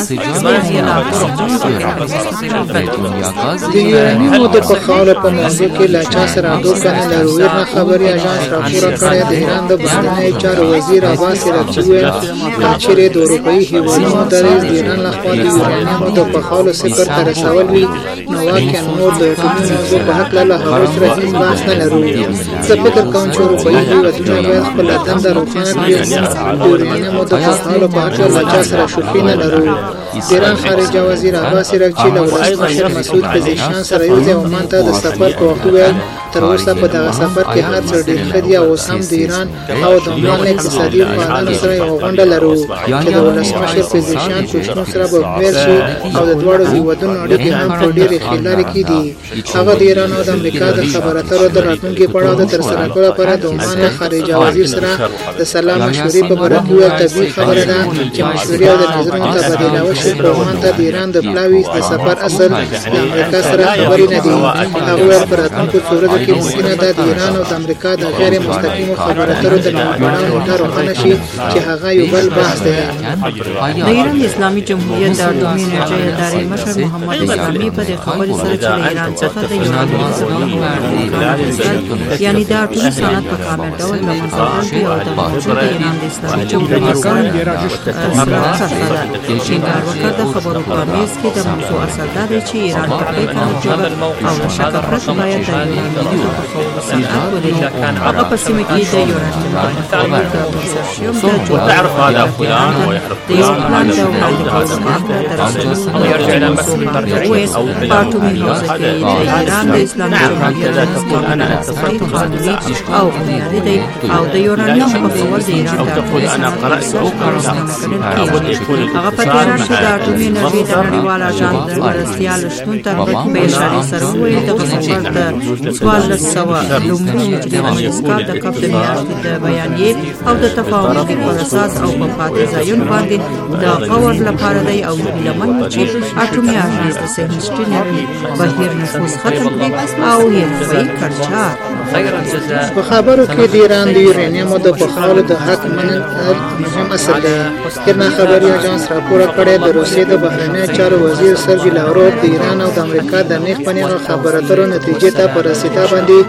[SPEAKER 12] د ایرانیانو د پخوالو په موضوع کې له چا سره دوکه نه لرو. ایرنا خبري اژانس راپور کړی د ایران د بهرنیو چارو وزیر عباس عراقچي ویل چې د اروپایي هیوادونو دریځ د ایران لخوا د ایرانیانو د پخوالو صفر ته رسول وي نو واقعا نور د اټومي موضوع په هکله له هغوی سره هېڅ بحث نه لرو. زه فکر کوم چې اروپایي هیوادونه باید خپله دنده روښانه کړي. د ایرانیانو د پخوالو په هکله له چا سره شوخي نه لرو. د ایران خارجه وزیر عباس عراقچي له ولسمشر مسعود پزشکیان سره یو ځای عمان ته د سفر په وخت وویل تر اوسه په دغه سفر کې هر څه ډېر ښه دي او اوس هم د ایران او د عمان له اقتصادي فعالانو سره یوه غونډه لرو چې د ولسمشر پزشکیان په شنو سره به پیل شي او د دواړو هېوادونو اړیکې هم په ډېرې ښې لارې کې دي. هغه د ایران او د امریکا د خبرو اترو د راتلونکي پړاو د ترسره کولو لپاره د عمان له خارجه وزیر سره د سلا مشورې په باره کې ویل طبیعي خبره ده چې مشورې او د نظرونو تبادله وشي. په عمان ته د ایران د پلاوي د سفر اصل د امریکا سره خبرې نه دي. هغه ویل په راتلونکو څو ورځو کې ممکنه ده د ایران او د امریکا د غیر مستقیمو خبرو اترو د نومپړاو نیټه روښانه شي چې هغه یو بل بحث دی.
[SPEAKER 6] د ایران اسلامي جمهوریت د اټومي انرژۍ ادارې مشر محمد اسلامي په دې خبرې سره چې له ایران څخه د یورانیم څخه یعنی د اټومي صنعت په کامل ډول له منځه وړل او د موجود د ایران د اسلامي جمهوریت سره ټینګار وکړ. د خبرو په میز کې د موضوع اصل دا دی چې ایران په پرېکړه جبر او له شکه پرته باید د یورانیم په پخولو صنعت ولري. هغه په سیمه کې د یورانیم د تولید د کنسرشیوم د جوړولو د یو پلان د وړاندې کولو معامله د رسمي او په اټومي موضوع کې د ایران د اسلامي جمهوریت د تفریط قانوني او بنیادي دی او د یورانیم پخول د ایران د اټومي صنعت هغه په تهران کې د اټومي انرژۍ د نړیوال اژانس د مرستیال شتون ته په اشارې سره وویل د خبر د څوارلس سوه لومړي مجلې د مسکا د کپ د میاشتې د بیانیې او د تفاهم لیک پر اساس او په پاتې ځایونو باندې د غور لپاره دی او هیله من چې اټومي اژانس د سهیسټي نړۍ بهیر نفوذ ختم کړي او حرفوي کړچار.
[SPEAKER 12] په خبرو کې د ایران د یورانیمو د پخولو د حق منل مهم اصل دی. ایرنا خبري اژانس راپور کړی د روسیې د بهرنیو چارو وزیر سرګي لاوروف د ایران او د امریکا د نیغ په نیغه خبرو اترو نتیجې ته په رسېدا باندې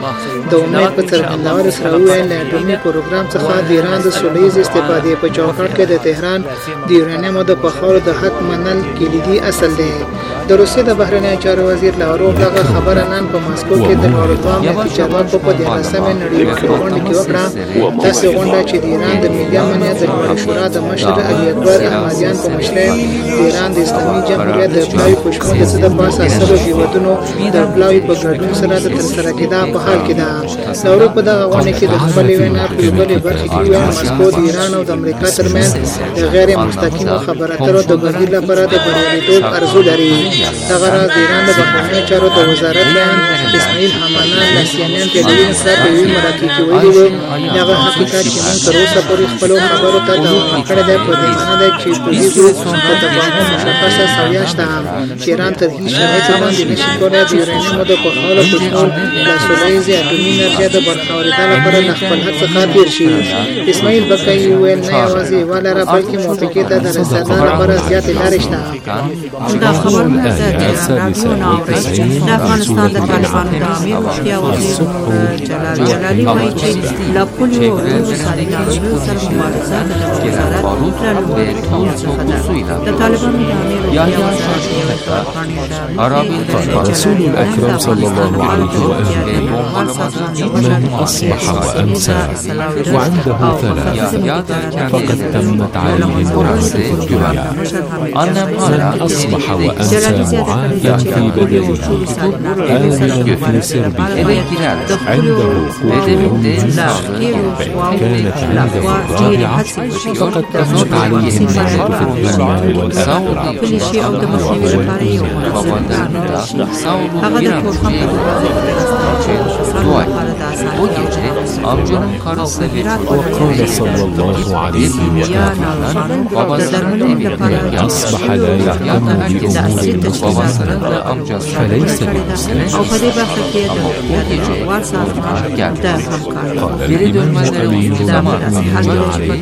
[SPEAKER 12] د امید په څرګندولو سره وویل له اټومي پروګرام څخه د ایران د سولیز استفادې په چوکاټ کې د تهران د یورانیمو د پخولو د حق منل کلیدي اصل دی. د روسیې د بهرنیو چارو وزیر لاوروف دغه خبره نن په ماسکو کې د نړیوال امنیتي چارواکو په دیارلسمې نړیوالې غونډه کې وکړه. داسې غونډه چې د ایران د ملي امنیت د لوړې شورا د مشر علي اکبر احمدیان په مشرۍ د ایران د اسلامي جمهوریت د پلاوي په شمول د څه د پاسه سلو هېوادونو د پلاوي په ګډون سره د ترسره کېدا په حال کې ده. لاوروف په دغه غونډه کې د خپلې وینا په بلې برخه کې وویل ماسکو د ایران او د امریکا ترمنځ د غیر مستقیمو خبرو اترو د بهیر لپاره د بریالیتوب ارزو لري. دغه راز د ایران د بهرنیو چارو د وزارت بیان اسماعیل حمانان له سی ان ان ټلویزیون سره په یوې مرکې کې ویلي وو دغه حقیقت چې موږ تر اوسه پورې خپلو خبرو ته دوام کړی دی په دې معنی ده چې پوهېږو د تفاهم مشخصه سویه شته چې ایران تر هېڅ شرایطو باندې نشي کولی د یورانیمو د پخولو په شمول د سولیزې اټومي انرژۍ د برخاورېدا لپاره له خپل حد څخه تېر شي. اسماعیل بقایي وویل نه یوازې یوه لاره بلکې موافقې ته د رسېدا لپاره زیاتې لارې شته.
[SPEAKER 6] دا خبرونه د راډیو ناوري د افغانستان د طالبانو د عامې روغتیا وزیر جلال جلالي وایي چې له پولیو ویروس سره سره مبارزه د وزارت له لومړۍ ټول څخه ده. د طالبانو د عامې روغتیا
[SPEAKER 13] رسول الأكرم صلى الله عليه وآله من أصبح وأمسى وعنده ثلاث فقد تمت عليه النعمة في الدنيا. من أصبح وأمسى معافى في بدنه آمنا في سربه عنده قوت يوم كانت عنده الرابعة فقد تمت عليه النعمة في الدنيا والآخرة. وقال صلى الله عليه وآله من أصبح لا يهتم بأمور المسلمين فليس بمسلم. قال الإمام علي رضي الله عليه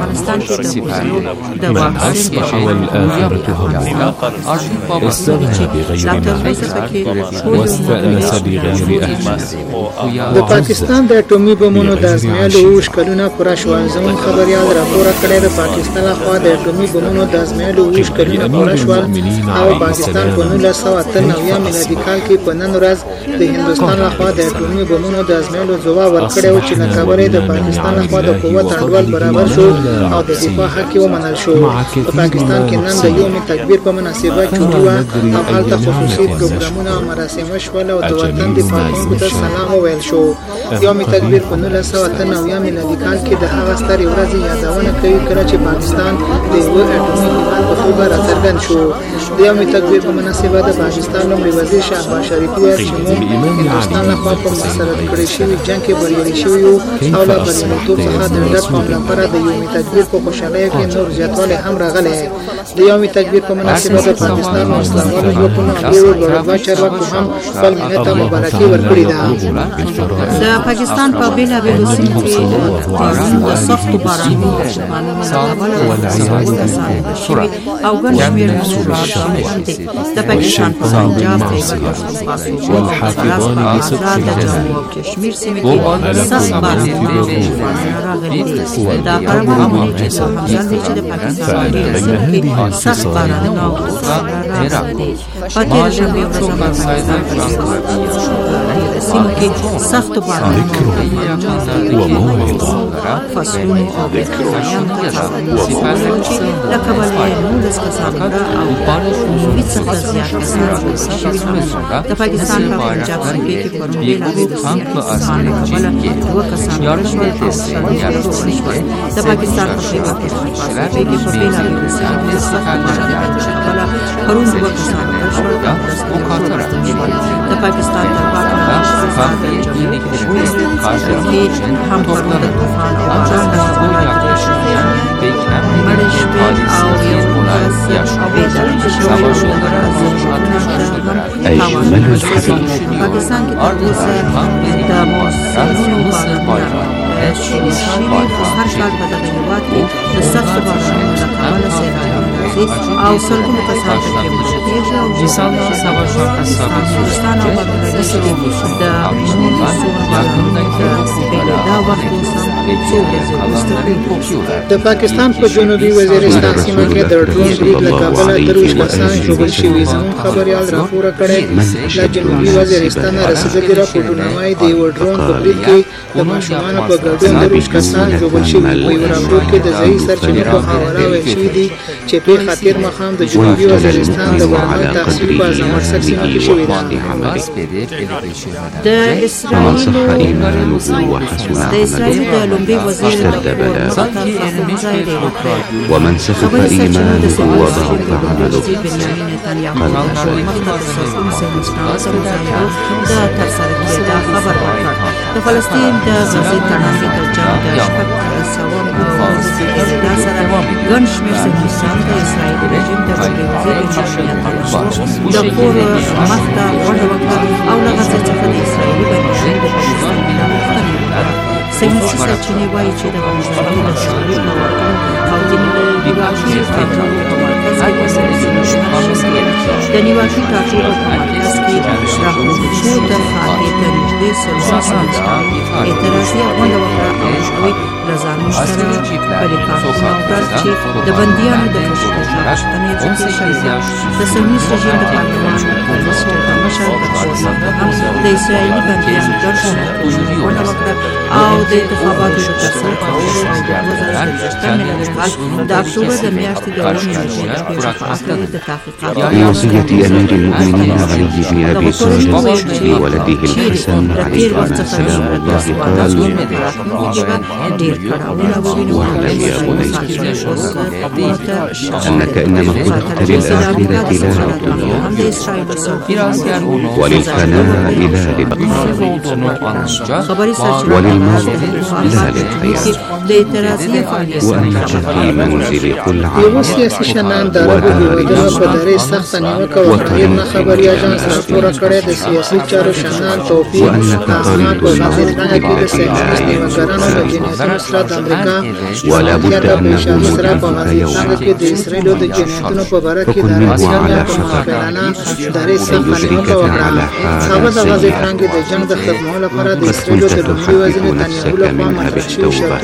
[SPEAKER 13] من أصبح والآخرة همه استغنى بغير مال واستأنس بغير أهله.
[SPEAKER 12] د پاکستان د اټومي بمونو د ازمایلو اووه کلونه پوره شول. زموږ خبریال راپور کړی د پاکستان لخوا د اټومي بمونو د ازمایلو اووه کلونه پوره شول او پاکستان په نولس سوه اته نوي میلادي کال کې په نن ورځ د هندوستان لخوا د اټومي بمونو د ازمایلو ځواب ورکړی و چې له کبله د پاکستان لخوا د قوت انډول برابر شو او د دفاع حق یې ومنل شو. په پاکستان کې نن د یوم تکبیر په مناسبه چوټي وه او هلته خصوصي پروګرامونه او مراسم وشول او د وطن دفاع کوونکو ته سلام وویل شو. یوم تکبیر په نولس سوه اته نوي میلادي کال کې د هغه سترې ورځې یادونه کوي کله چې پاکستان د یوه اټومي هیواد په توګه راڅرګند شو. د یوم تکبیر په مناسبه د پاکستان لومړي وزیر شهباز شریفي ویل چې موږ هندوستان لخوا په مسرت کړی شوي جنګ کې بریالي شوي یو او له بریالیتوب څخه د ډډ پام لپاره د یوم تکبیر په خوشحالیو کې نور زیاتوالی هم راغلی. د یوم تکبیر په مناسبه د پاکستان مسلمانانو ځواکونو او ډېرو بېړنیو چارواکو هم خپل ملت ته مبارکي ورکړې ده.
[SPEAKER 6] د پاکستان په بېلابېلو سیمو کې د سختو بارانونو او ګڼ شمېر د پاکستان په پنجاب کې
[SPEAKER 13] والحافظان بصدق
[SPEAKER 6] د جموں او کشمیر سیمې کې سخت بارانونه راغلي دي. دا خبره مهمه ده چې د پاکستان په سیمو کې سخت بارانونه او راغلي دي. په تېره شنبه ورځ په پاکستان کې سیمو کې سخت بارانونه
[SPEAKER 13] وموعظة
[SPEAKER 6] فصلونه او بېخبریان ته چې له کبله یې نولس کسان مړه او نوي څخه زیات کسان ژوبل شوي هم. د پاکستان په پنجاب صوبې کې پرون بېلابېلو سیاسي کسانو له کبله دوه کسان مړه شول او شلېرویشت ژوبل شول. د پاکستان په خیبر پختونخوا صوبې کې په بېلابېلو سیمو کې سخت بارانونو له کبله پرون دوه کسان مړه شول او مرستې ورسته شول. د پاکستان طالبان او افغانستان د جمهوري کشمیر کې هم پرون د طوفان او باران له کبله مړه شوې او یو کس بېدرجه شوی و.
[SPEAKER 3] أجمل الحديث
[SPEAKER 6] پاکستان کې تر اوسه د موسمونو بارانونه هدایت شوي هر کال په دغه هېواد کې د سختو بارانونو له کبله سیلابونه راځي او سلګونه کسان پکې مړه کېږي او افغانستان او بنګلادیش کې د عمومي سور بارانونو دا وخت اوس هم څو ورځې وروسته
[SPEAKER 12] د پاکستان په جنوبي وزیرستان سیمه کې د ډرون برید له کبله درویشت کسان ژوبل شوي. زموږ خبریال راپور کړی له جنوبي وزیرستان رسېدلي راپورټونه وايي د یوه ډرون په برید کې د ماشومانو په ګډون درویشت کسان ژوبل شوي. په یوه راپور کې د ځایي سرچینو په حواله ویل شوي دي چې پیښه تېر ماښام د جنوبي وزیرستان د بهران تحصیل په زمرسک سیمه کې شوې ده.
[SPEAKER 6] د اسرائیلو د اسرائیل د لومړي وزیر
[SPEAKER 3] ومن سفك إيمانه وضعف عمله
[SPEAKER 6] د فلسطین د غزې تړاندې د جنګ د شپږ سوه ورځې سره ګڼ شمېر صهیونیستان د اسرائیل رژیم د لومړي وزیر بنیامین نتنیاهو د کور مخ ته غونډه وکړه او له غزې څخه د اسرائیلي بندیانو د پاکستان بنا غوښتنه وکړه. صهیونیستي سرچینې وایي چې د غونډې د شعوري نوښتونو او ځینې نیواکي ټاټوبو په مرکز کې د نیواکي ټاټوبو په مرکز کې راښودل شوو تر خاطې ته نږدې سلګونه صهیونیستان اعتراضي غونډه وکړه او هغوی له ځانونو سره پلیکارټونه وکړل چې د بندیانو د فوټوګرافۍ غوښتنې پکې شوې ده. د صهیونیست رژیم د پارلمان پرانیستو په مشر د کور هم د اسرائیلي بندیانو ګډ شمېر غونډه وکړه او د انتخاباتو د ترسره کولو او د دوه زره څلوېښتم میلادي کال د اکتوبر د میاشتې د اوومې نیټې د پیښو په هکله د تحقیقاتو
[SPEAKER 3] بوصية أمير المؤمنين علي بن أبي طالب لولده الحسن عليه السلام الله قال: واعلم يا بني أنك إنما خلقت للآخرة لا للدنيا وللفناء لا للبقاء وللموت لا للحياة وأن في منزل كل
[SPEAKER 12] یو سیاسي شنان د عربو هېوادونو په درې سخته نیوکه وکړه. نه خبري اژانس راپور کړی د سیاسي چارو شنان توفیق احمد په غزې تنګه کې د صهیونیست نیوکرانو د جنایتونو سره د امریکا
[SPEAKER 3] ولا بد أن
[SPEAKER 12] نكون متفقين
[SPEAKER 3] وأن يشرك على هذا السيئات والسنة تحقق نفسك منها بالتوبة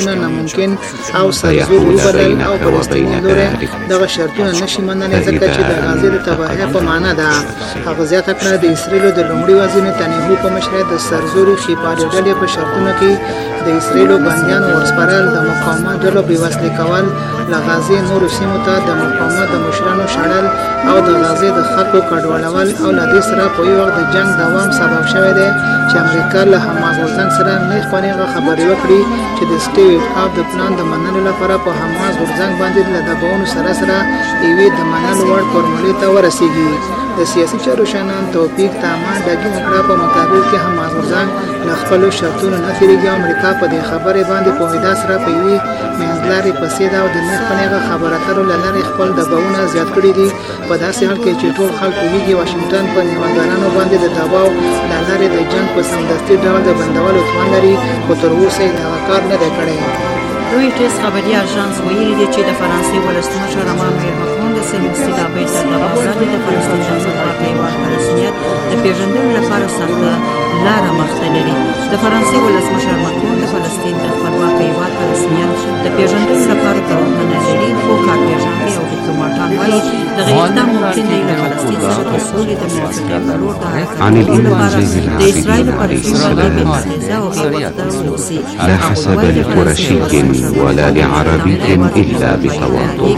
[SPEAKER 3] فيحول بينك وبين ذلك
[SPEAKER 12] دغه شرطونه نشي مننه ځکه چې د غزې د تباهۍ په معنا ده. هغه زیاته کړه د اسرائیل د لومړي وزیر نتنیاهو په مشرۍ د سرزوري خیپاري ډلې په شرطونو کې د اسرائیل بندیانو ورسپارل، د مقاومت ډلو بېوسلې کول، له غزې نورو سیمو ته د مقاومت د مشرانو شړل او د غزې د خلکو کډوالول او له دې سره په یو وخت د جنګ دوام سبب شوی دی چې امریکا له حماس غورځنګ سره نیغ په نیغه خبرې وکړي چې د سټیو ویټکاف د پلان د منلو لپاره په حماس غورځنګ باندې له دباونو سره سره یوې د منلو وړ فورمولې ته ورسیږي. د سیاسي چارو شنان توفیق تامان ډاګي وکړه په مقابل کې حماس غورځنګ له خپلو شرطونو نه تېرېږي او امریکا په دې خبرې باندې پوهېدا سره په یوې منځلارې پسې ده او د نیغ په نیغه خبرو اترو له لارې خپل دباونه زیات کړي دي. په داسې حال کې چې ټول خلک پوهېږي واشنګټن په نیولګرانو باندې د دباو له لارې د جنګ په سمدستي ډول د بندولو توان لري، خو تر اوسه یې دغه کار نه دی کړی.
[SPEAKER 6] رویټرز خبري اژانس ویلي دی چې د فرانسې ولسمشر امانوئل ماکرون د صهیونیستي لابۍ تر دباو لاندې د فلسطین د خپلواکۍ هېواد په رسمیت د پېژندنې لپاره سخته لاره مخته لري. د فرانسې ولسمشر ماکرون د فلسطین د خپلواکۍ هېواد په رسمیت د پېژندنې لپاره پروژه لري، خو کارپېژندې او ډیپلوماټان وایي دغه اقدام ممکن دی له فلسطین سره د سولې د موافقې په لور د حرکت لپاره د اسرائیلو پر رژیم باندې بې اغېزه او بېوخته واوسي.
[SPEAKER 3] لا حسب لقرشي ولا لعربي إلا بتواضع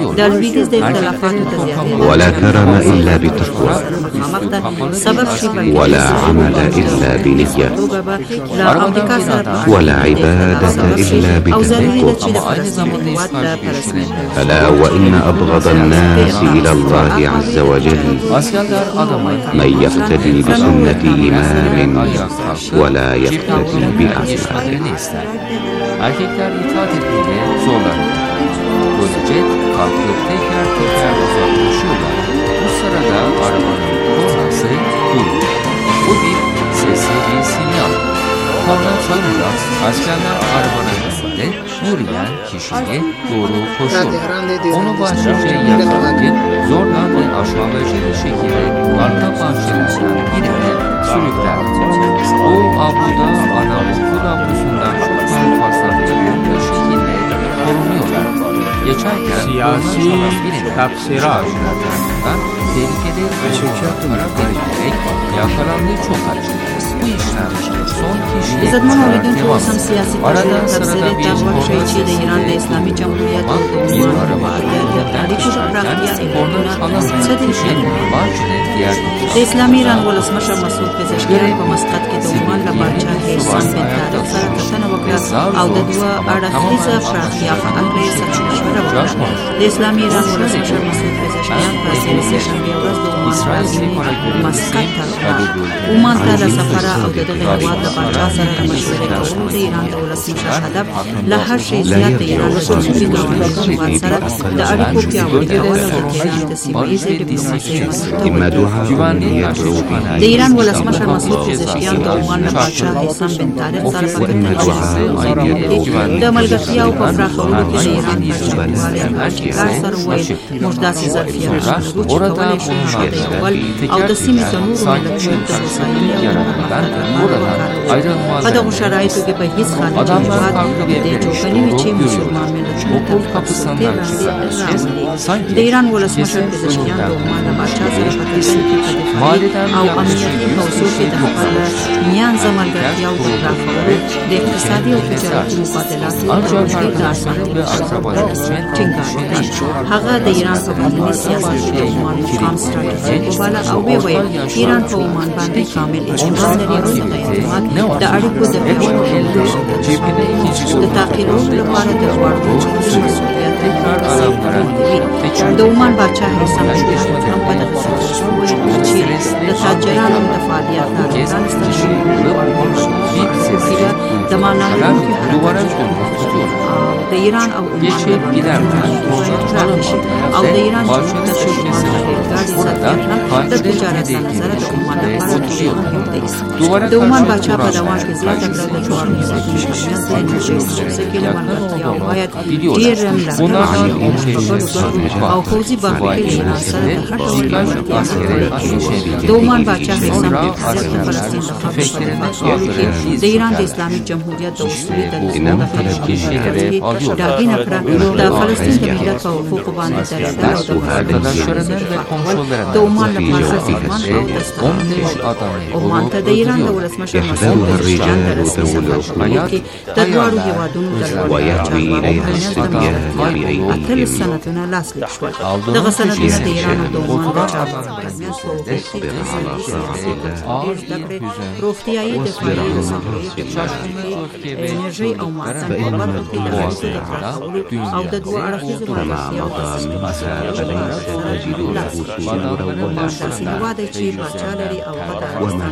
[SPEAKER 3] ولا كرم إلا بتقوى ولا عمل إلا بنية ولا عبادة إلا بتذكر. ألا وإن أبغض الناس إلى الله عز وجل من يقتدي بسنة إمام ولا يقتدي بأعماله.
[SPEAKER 13] Erkekler itaat etmeyle zorlanıyor. Böylece kalkıp teker teker uzaklaşıyorlar. Bu sırada arabanın kornası duruyor. Bu bir sesli bir sinyal. Korna çalınca Askerler karavana önünde yürüyen kişiye doğru koşuyor. Onu başlıca yakalayıp zorla ve aşağılayıcı bir şekilde arka bahçelerinden birine sürükler. O avluda ana okul avlusundan çok daha fazla bir şekilde korunuyorlar. Geçerken
[SPEAKER 5] siyasi tafsirat
[SPEAKER 13] tehlikeli olmalara verilerek yakalandığı çok açık. Bu işler son kişiye kadar devam ediyor. Arada sırada bir kornası
[SPEAKER 14] İran'da İslami Cumhuriyeti
[SPEAKER 13] bir araba yollarken korna çalan kişi bahçede diğer
[SPEAKER 14] د اسلامي ایران ولسمشر مسعود پزشکیان په مسقط کې د عمان له پاچا حسین بن طارق سره کتنه وکړه او د دوه اړخیزه پراختیا په اړه یې مشوره وکړه. د اسلامي ایران ولسمشر مسعود پزشکیان په سه شنبه ورځ د عمان ولایت مسقط ته لاړ. عمان ته د سفر او د دغه هېواد د پاچا سره د مشورې کولو د ایران د ولسمشر هدف له هر شي زیات د ایران له خصوصي ګاونډیو هېواد سره د اړیکو پیاوړي کول او د ایران د سیمه ییزې ډیپلوماسۍ ملاتړ. د ایران ولسمشر مسعود پزشکیان د عمان له پاچا حسین بن طارق سره په کتنه د ملګرتیا او په پراخولو کې د ایران پاچا سره وویل موږ داسې ظرفیت لرو چې کولی شو د یو بل او د سیمې د نورو ملتونو د هوساینې او پرمختګ په دغو شرایطو کې په هېڅ حال کې هېواد د دې جوړونې وي چې مسلمان ملتونو ته خپلواکي راولي. د ایران ولسمشر پزشکیان د عمان له پاچا سره په کتنه کې په او امنیتي موضوع کې د خپل میانځه ملګرتیا او د پراخولو د اقتصادي او تجارتي مبادلاتو د اسانتیا ټینګار وکړ. هغه د ایران په بهرني سیاست کې د عمان مقام ستراتیژیک وباله او وویل ایران په عمان باندې کامل اعتماد لري او دغه اعتماد د اړیکو د پیاوړتیا د تعقیبولو لپاره د دواړو جهتونو مسؤلیت لري. د عمان پاچا حسین بن طارق هم په دغه سفر وویل چې د تاجرانو د فعالیت نه افغانستان د معنوي د ایران او عمان او د ایران جنوب ته شمال ګاډي ساتنه د تجارت نظر د عمان لپاره مهم دی. د عمان پاچا په دوام کې زیاته کړه د جوړ د انرژي سکه له ملګرتیا او باید ډیر ملاتړ او خوځي باندې ایران سره د هر ډول ملګرتیا د عمان پاچا حسین بن طارق د فلسطین د خبرې د ایران د اسلامي جمهوریت د اصولي تنظیم د فلسطین داګینه کړه د فلسطین د ملت په حقوقو باندې درېدل او د عمان لپاره ځوان او دستګاه عمان ته د ایران د ولسمشر مسعود پزشکیان د رسمي سفر کې د دواړو هېوادونو د اتلس سنتونه لاسلیک شول. دغه سنتونه د ایران او د عمان د چارواکو روغتیايي دفاعي انرژي او معدن په برخو کې د او د دوه اړخیزو ملګرتیاو هېواد چې پاچا لري او هغه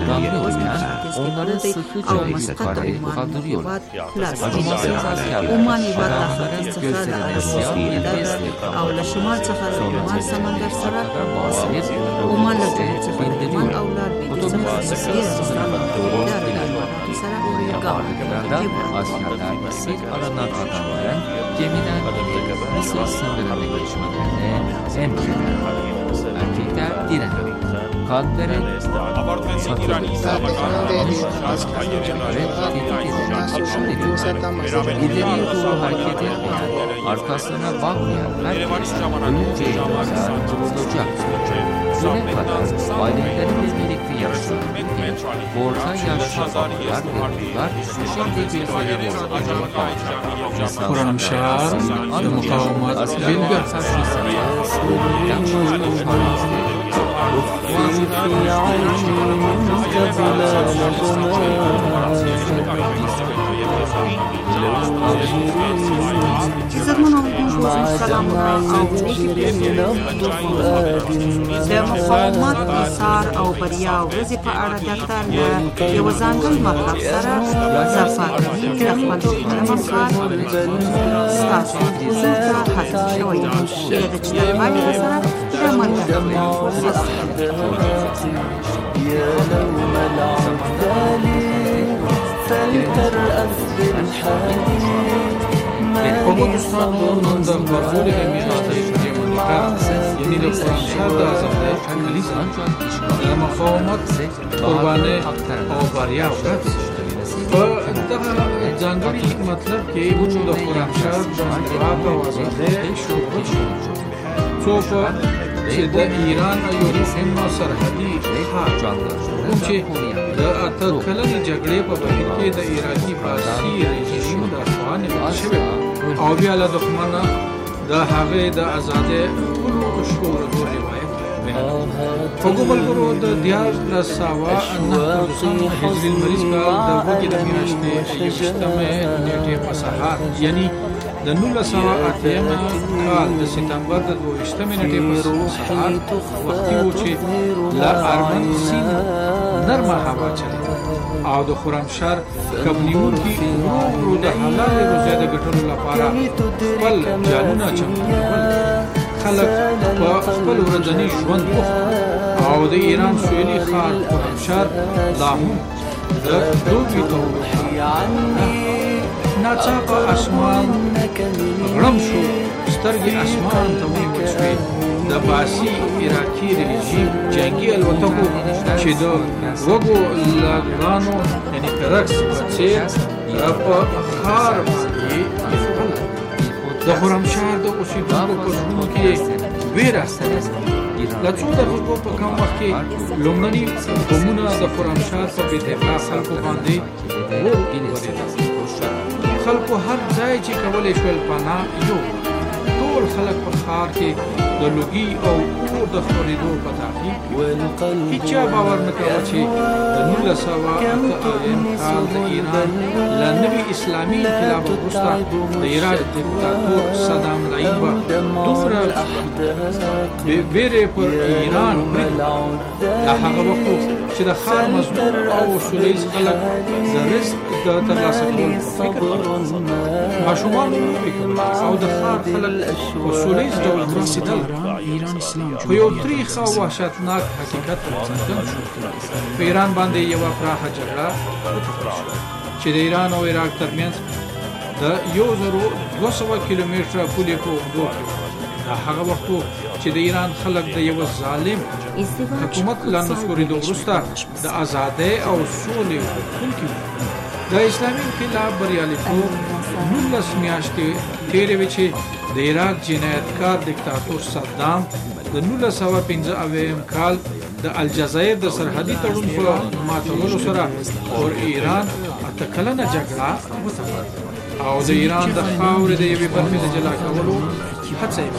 [SPEAKER 14] او مسقط د عمان هېواد خلاص عمان هېواد د ختیځ څخه او له شمال څخه د عمان سمندر سره عمان له جنوب څخه د عمان او له لویدیځ څخه د سیریا سره
[SPEAKER 13] askerler basit aradan adamların gemiden Mısır sınırlarına geçmelerine emrediler. Erkekler direniyor. Kalpleri satılırsa kararmış askerleri tehdit ediyor. İleriye doğru hareket etmeyen, arkasına bakmayan herkes ölünceye kadar vurulacaktır. Düne kadar aileleriyle birlikte yaşayan genç, orta yaşlı babalar ve kızlar şimdi gözleri bozulacak bağlı.
[SPEAKER 15] Kuranımşar ve mukavemet bilgi.
[SPEAKER 14] د مقاومت اثار او بریا ورځې په اړه درته له یو ځانګړي مطلب سره ظفر د خپل قلم کار ستاسو حضور ته حاضر شوی یم هیله ده چې د پایلې سره د ملګرتیا
[SPEAKER 15] افغانستان د غربول د میاشتې د امریکا یعنی د فرانسې د آزادۍ کلیسا د مقاومت قرباني او بریا ورځ په دغه ځانګړي مطلب کې د فرانسې د انقلاب او آزادۍ شروع شو څو په چې د ایران یو مهم سرحدي ښار کوم چې د اته کلنې جګړې په بهیر کې د عراقي فارسي رژیم د افغان شوی او بیا له دښمنه د هغې د آزادۍ ټولو شپو ورځو روایت هغو ملګرو د دیارلس سوه نهه پنځوسم هجري لمریز کال د وږي د میاشتې یوویشتمې نېټې په سهار یعنی د نولس سوه اتیم کال د سپتمبر د دوه ویشتمې نېټې په سهار وختي و چې له ارمن سیند نرمه هوا چلېده او د خرمشهر کب نیونکي ورو ورو د حلالې روزۍ د ګټلو لپاره خپل جالونه چمتو خلک په خپل ورځني ژوند بوخت او د ایران سویلي ښار خرمشهر لا هم د دوبي توبه ناڅاپه اسمان غړم شو سترګې اسمان ته ونیول شوې د باسي عراقي رژیم جنګي الوتکو چې د وږو لګانو یعنې کرکس په څېر په ښار باندې د خرمشهر د اوسېدونکو په زړونو کې ویره له څو دقیقو په کم وخت کې لومړني بمونه د خرمشهر په بېدفاع خلکو باندې وورېدل خلکو هر ځای چې کولی شول پناه یو ټول خلک په ښار کې د لوګي او اور د خپرېدو په تعقیب هېچا باور نه کوه چې د نولس سوه اته اویم کال د ایران له نوي اسلامي انقلاب وروسته د عراق دیکتاتور صدام نعیم به دومره ویرې پر ایران برید له هغه وختو چې د ښار مزدور او سولیز خلک د رزق د ترلاسه کولو فکر ماشومان لوبې کولې او د ښار خلک په سولیز ډول ګرځېدل په یو تریخ او وحشتناک حقیقت څرګند شو په ایران باندې یوه پراخه جګړه وتپل شوه چې د ایران او عراق ترمنځ د یو زرو دوه سوه کیلومتره پولې په اوږدو کې دا هغه وخت و چې د ایران خلک د یوه ظالم حکومت له نسکورېدو وروسته د ازادۍ او سولې غوښتونکي وو د اسلامي انقلاب بریالیتوب نولس میاشتې تېرې وې چې د عراق جنایتکار دیکتاتور صدام د نولس سوه پنځه اویم کال د الجزایر د سرحدي تړون په ماتولو سره پر ایران اته کلنه جګړه وتپله او د ایران د خاورې د یوې برخې د جلا کولو هڅه یې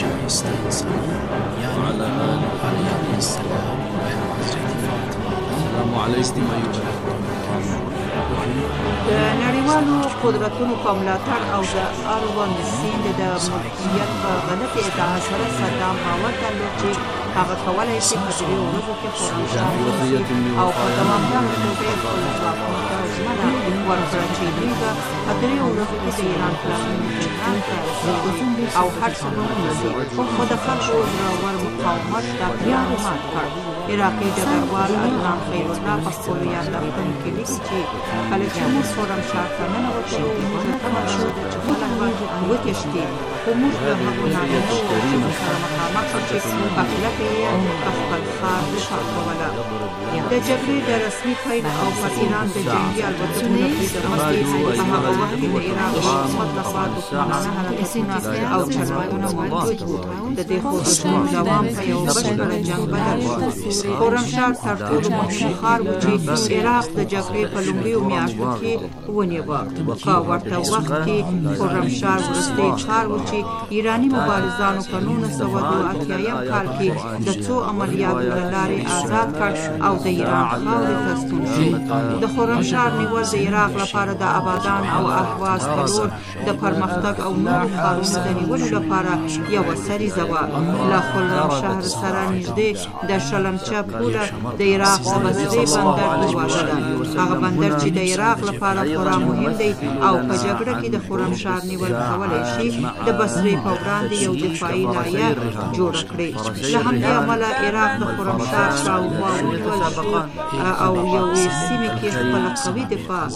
[SPEAKER 14] د نړیوالو قدرتونو په ملاتړ او د اړوند سیند د ملکیت په غلطې ادعا سره صدام باور درلود چې هغه کولی شي په درې ورځو کې خرمشهر ونیسي او په دوامداره توګه یې خپلو ځواکونو ته ژمنه ورکړه چې دوی به په درې ورځو کې د ایران پلازمېنې تهران ته رسېږي او هر څه به ونیسي خو د خلکو زړور مقاومت دا بیا هم مات کړ عراقي ډګروال عدنان خیرالله په خپلو یادښتونو کې لیکي چې کله چې موږ خرمشهر ته ننوتلو موږ تمه درلوده چې خلک به وتښتي خو موږ له هغو ناهیلو ژبو سره مخامخ شو چې په کلکه یې په خپل ښار دفاع کوله د جګړې د رسمي پیل او پر ایران د جنګي الوتکو د برید مخکې په هغه وخت کې د عراق د حکومت لخوا دښمنانه حرکتونه او چلوندونه موجود وو د دې ښورښونو دوام په یو بشپړه جنګ بدل شو خرمشهر تر ټولو مهم ښار و چې عراق د جګړې په لومړیو میاشتو کې ونیوه په ورته وخت کې خرمشهر وروستی ښار و چې ایراني مبارزانو په نولس سوه دوه اتیایم کال کې د څو عملیاتو له لارې آزاد کړ او د ایران خاورې ته ستون شو د خرمشهر نیول د عراق لپاره د ابادان او اهواز په لور د پرمختګ او نورو ښارونو د نیولو لپاره یوه سریزه وه له خرمشهر سره نږدې د شلمچه پوله د عراق د بصرې بندر دروازه ده هغه بندر چې د عراق لپاره خورا مهم دی او په جګړه کې د خرمشهر نیول کولی شي د بصرې په وړاندې یو دفاعي لایه جوړه کړي له همدې دې امله عراق د خرمشاه شاوخوا ونیول شو او یوې سیمې کې خپله قوي دفاع.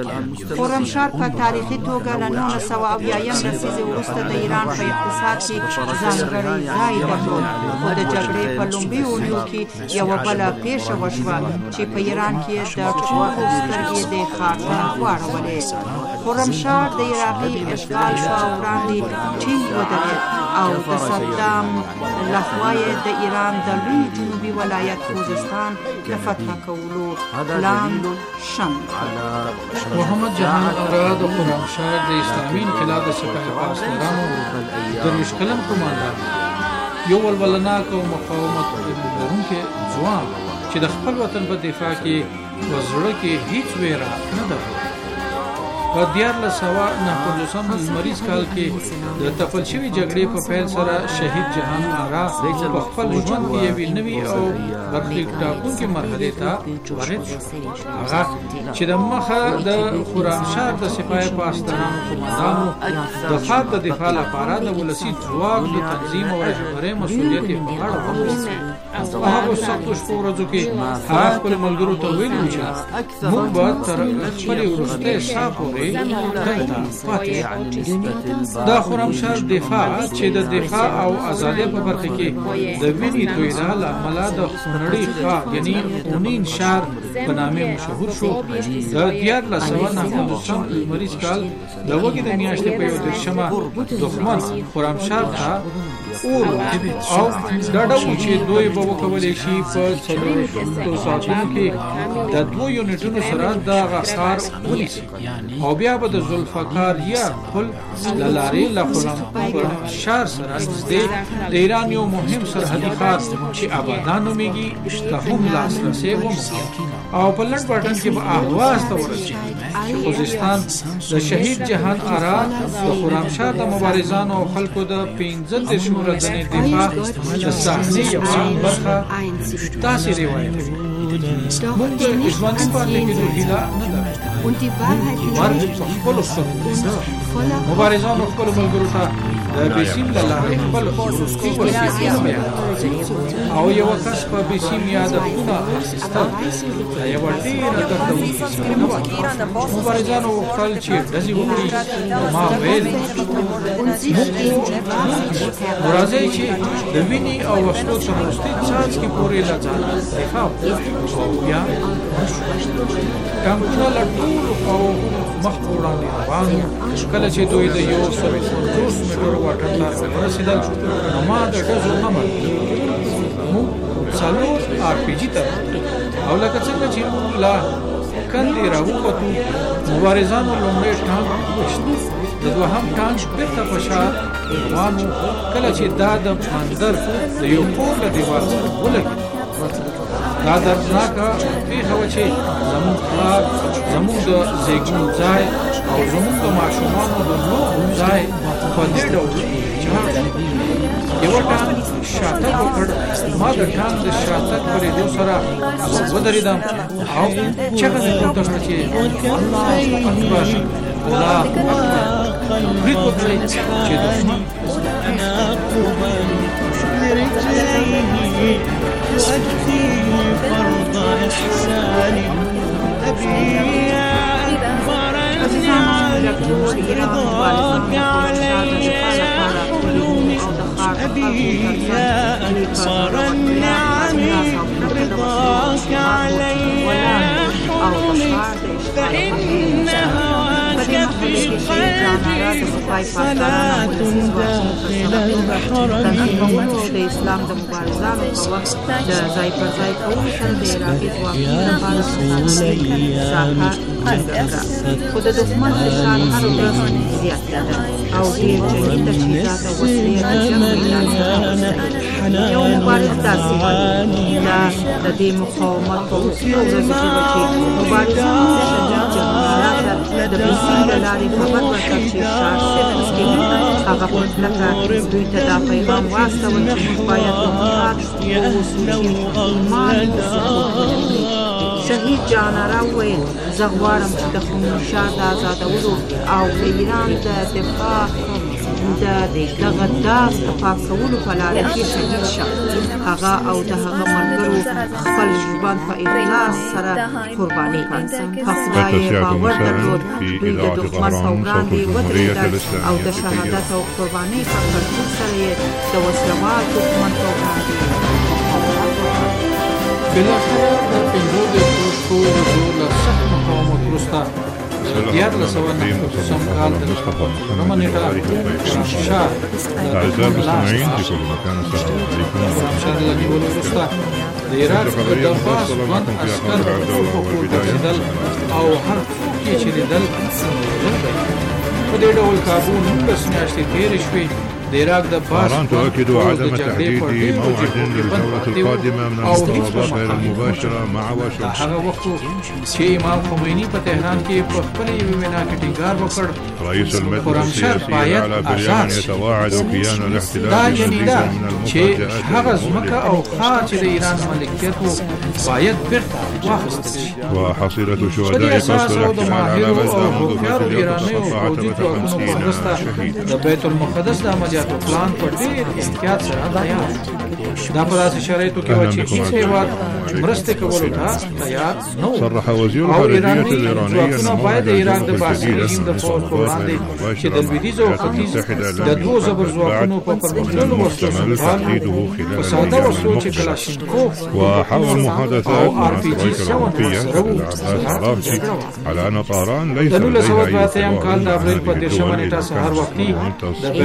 [SPEAKER 14] خرمشاه په تاریخي توګه له نولس سوه اویایم لسیزې وروسته د ایران په اقتصاد کې ځانګړی ځای درلود، خو د جګړې په لومړیو اونیو کې یوه بله پیښه وشوه چې په ایران کې د ټولو سترګې د ښار ته واړولې. خرمشاه د عراقي اشغال په وړاندې ټینګ ودرېد او د صدام لخوا یې د ایران د لوی جنوبي ولایت خوزستان د فتح کولو پلان شنډ کړ.
[SPEAKER 15] محمد جهان ارا د خرمشاه د اسلامي انقلاب د سپاه پاسدارانو درویش کلن قوماندان یو ولولناک او مقاومت لرونکی ځوان چې د خپل وطن په دفاع کې په زړه کې هیڅ ویره نه درلوده. په دیارلس سوه نهه پنځوسم لمریز کال کې د تپل شوې جګړې په پیل سره شهید جهان ارا په خپل ژوند کې یوې نوې او برخلیک ټاکونکې مرحلې ته وارد شو، هغه چې د مخه د خرمشاه د سپاه پاسدارانو قوماندانو د ښار د دفاع لپاره د ولسي ځواک د تنظیم او رهبرۍ مسؤلیت یې په غاړه واخیست. په هغو سختو شپو ورځو کې هغه خپلو ملګرو ته ویلي وو چې موږ به تر خپلې وروستۍ ساه پورې دلته پاتې دا خرمشاه دفاع چې د دفاع او ازادۍ په برخه کې د وینې تویېدا له امله د خونړي ښار یعنی خونین شهر په نامې مشهور شو. د دیارلس سوه نهه پنځوسم لمریز کال د وږي د میاشتې په یو دېرشمه دښمن خرمشاه ته اور او ډاډه و چې دوی به وکولی شي په څلور ساعتونو کې د دوو یونټونو سره دغه ښار ونیسي او بیا به د ذوالفقار یا پل له لارې له خرمشاه سره نږدې د ایران یو مهم سرحدي ښار چې ابادان نومیږي ته هم لاسرسی ومومي او په لنډ پټن کې به اهواز ته ورسېږي چې خوزستان د شهید جهان ارا د خرمشاه د مبارزانو او خلکو د پنځه دېرش ورځنۍ دفاع د صحنې یوه برخه داسې روایت کوي. موږ د ژوندي پاتې کېدو هیله نه لرو. مرګ په خپلو سترګو مبارزانو خپلو ملګرو ته د بېسیم له لارې خپل وروستي وصیتونه بیان او یوه کس په بېسیم یادښتونه اخیستل د یوه ډېره دردونکې صحنه وه. مبارزانو غوښتل چې ډزې وکړي نو ما ویل نو راځئ چې د وینې او وسلو تر وروستي څاڅکي پورې له ځانه دفاع وکړو او بیا ټانکونه له ټولو خواو مخ په وړاندې روان وو. کله چې دوی د یو سوه پنځوس میټرو واټن ته ورسېدل نو ما د ډزو امر موږ څلور آر پي جي ته او لکه څنګه چې موږ له کندې راووتو مبارزانو لومړی ټانک وویشت، د دوهم ټانک بېرته په شا روان و. کله چې دا د مندر د یو کور له دیوال سره ولګېد دا دردناکه پېښه وه چې زموږ پلار زموږ د زیږون ځای او زموږ د ماشومانو د لوبو ځای په دې ډول چاړ شو. یوه ټانک شاتګ وکړ، ما د ټانک د شاتګ په لیدو سره ودرېدم او چغه مې پورته کړه چې الله اکبر الله اکبر. برید وکړئ چې دښمن
[SPEAKER 11] وأكفي فرض إحسان أبي يا أكبر النعم رضاك علي يا حلوم أبي يا أكبر النعم رضاك علي يا حلوم فإن هواك في قلبي صلاة داخل الحرمين.
[SPEAKER 14] د اسلام د مبارزانو په وخت د ځای پر ځای کولو سره د عراقي ځواکونو لپاره ساحه ټینګه کړه، خو د دښمن فشار هره ورځ زیات کېده او ډېر جنګي تجهیزات او وسلې د جنګ میدان ته ورسېدل. یو مبارز داسې وایي دا د دې مقاومت په وروستیو ورځو کې وه چې مبارزانو د شهید جهان ارا ته د بېسیم له لارې خبر ورکړ چې ښار صفر کېږي. هغه په کلکه دوی ته دا پیغام واستول چې موږ باید د جهاد واوسو چې ایمان وساتو. شهید جهان ارا وویل زه غواړم چې د خرمشاه د ازادولو او د ایران د دفاع د دغه داغ د پاک کولو په لاره کې شهید شو. هغه او د هغه ملګرو خپل ژوند په اخلاص سره قرباني کړ. په خدای باور درلود دوی د دښمن په وړاندې ودرېدل او د شهادت او قرباني په کلتور سره یې د وسلوال دښمن په وړاندې
[SPEAKER 15] بالاخره د پنځو دېرشو شپو ورځو له سخت مقاومت وروسته دیارلس سوه نهه پنځوسم کال د څلورمه نېټه شاه
[SPEAKER 4] أعزائي المستمعين في كل مكان السلام عليكم
[SPEAKER 15] شاه له نیولو وروسته د عراق په دلفاس ګوند عسکر په خپل ګرځېدل او هر څوک یې چې لیدل په دې ډول کابو نولس میاشتې تېرې شوې. د عراق د باس
[SPEAKER 4] تؤكد عدم تحديد موعد للجولة القادمة من المفاوضات غير المباشرة مع واشنطن.
[SPEAKER 15] هغه وخت چې امام خمیني په تهران کې په خپل وینا کې ټینګار وکړ
[SPEAKER 4] رئيس المجلس السياسي على بريان يتواعد كيان الاحتلال
[SPEAKER 15] بمزيد من المفاجآت هغه ځمکه او خاص چې د ایران ملکیت وو باید بیرته واخیستل شي.
[SPEAKER 4] وحصيلة شهداء قصد الاحتلال على غزة منذ فترة يتصفى خمسين شهيد.
[SPEAKER 15] د بیت المقدس د عملیاتو پلان په ډېر احتیاط سره تیار دا په داسې شرایطو کې وه چې هېڅ هېواد مرستې کولو ته تیار نه و.
[SPEAKER 4] صرح وزير الخارجية الإيراني أن
[SPEAKER 15] باید د ایران د باسي د فوج په وړاندې چې د لویدیځ او ختیځ د دوو زبر ځواکونو په پرمختللو وسلو په ساده وسلو چې کلاشینکوف
[SPEAKER 4] وحاول محادثات مع الشرايك الأوروبية العباس عرابجي على أن طهران ليس
[SPEAKER 15] لديها أي خطوات
[SPEAKER 4] كال د اپریل په دېرشمه نېټه سهار وختي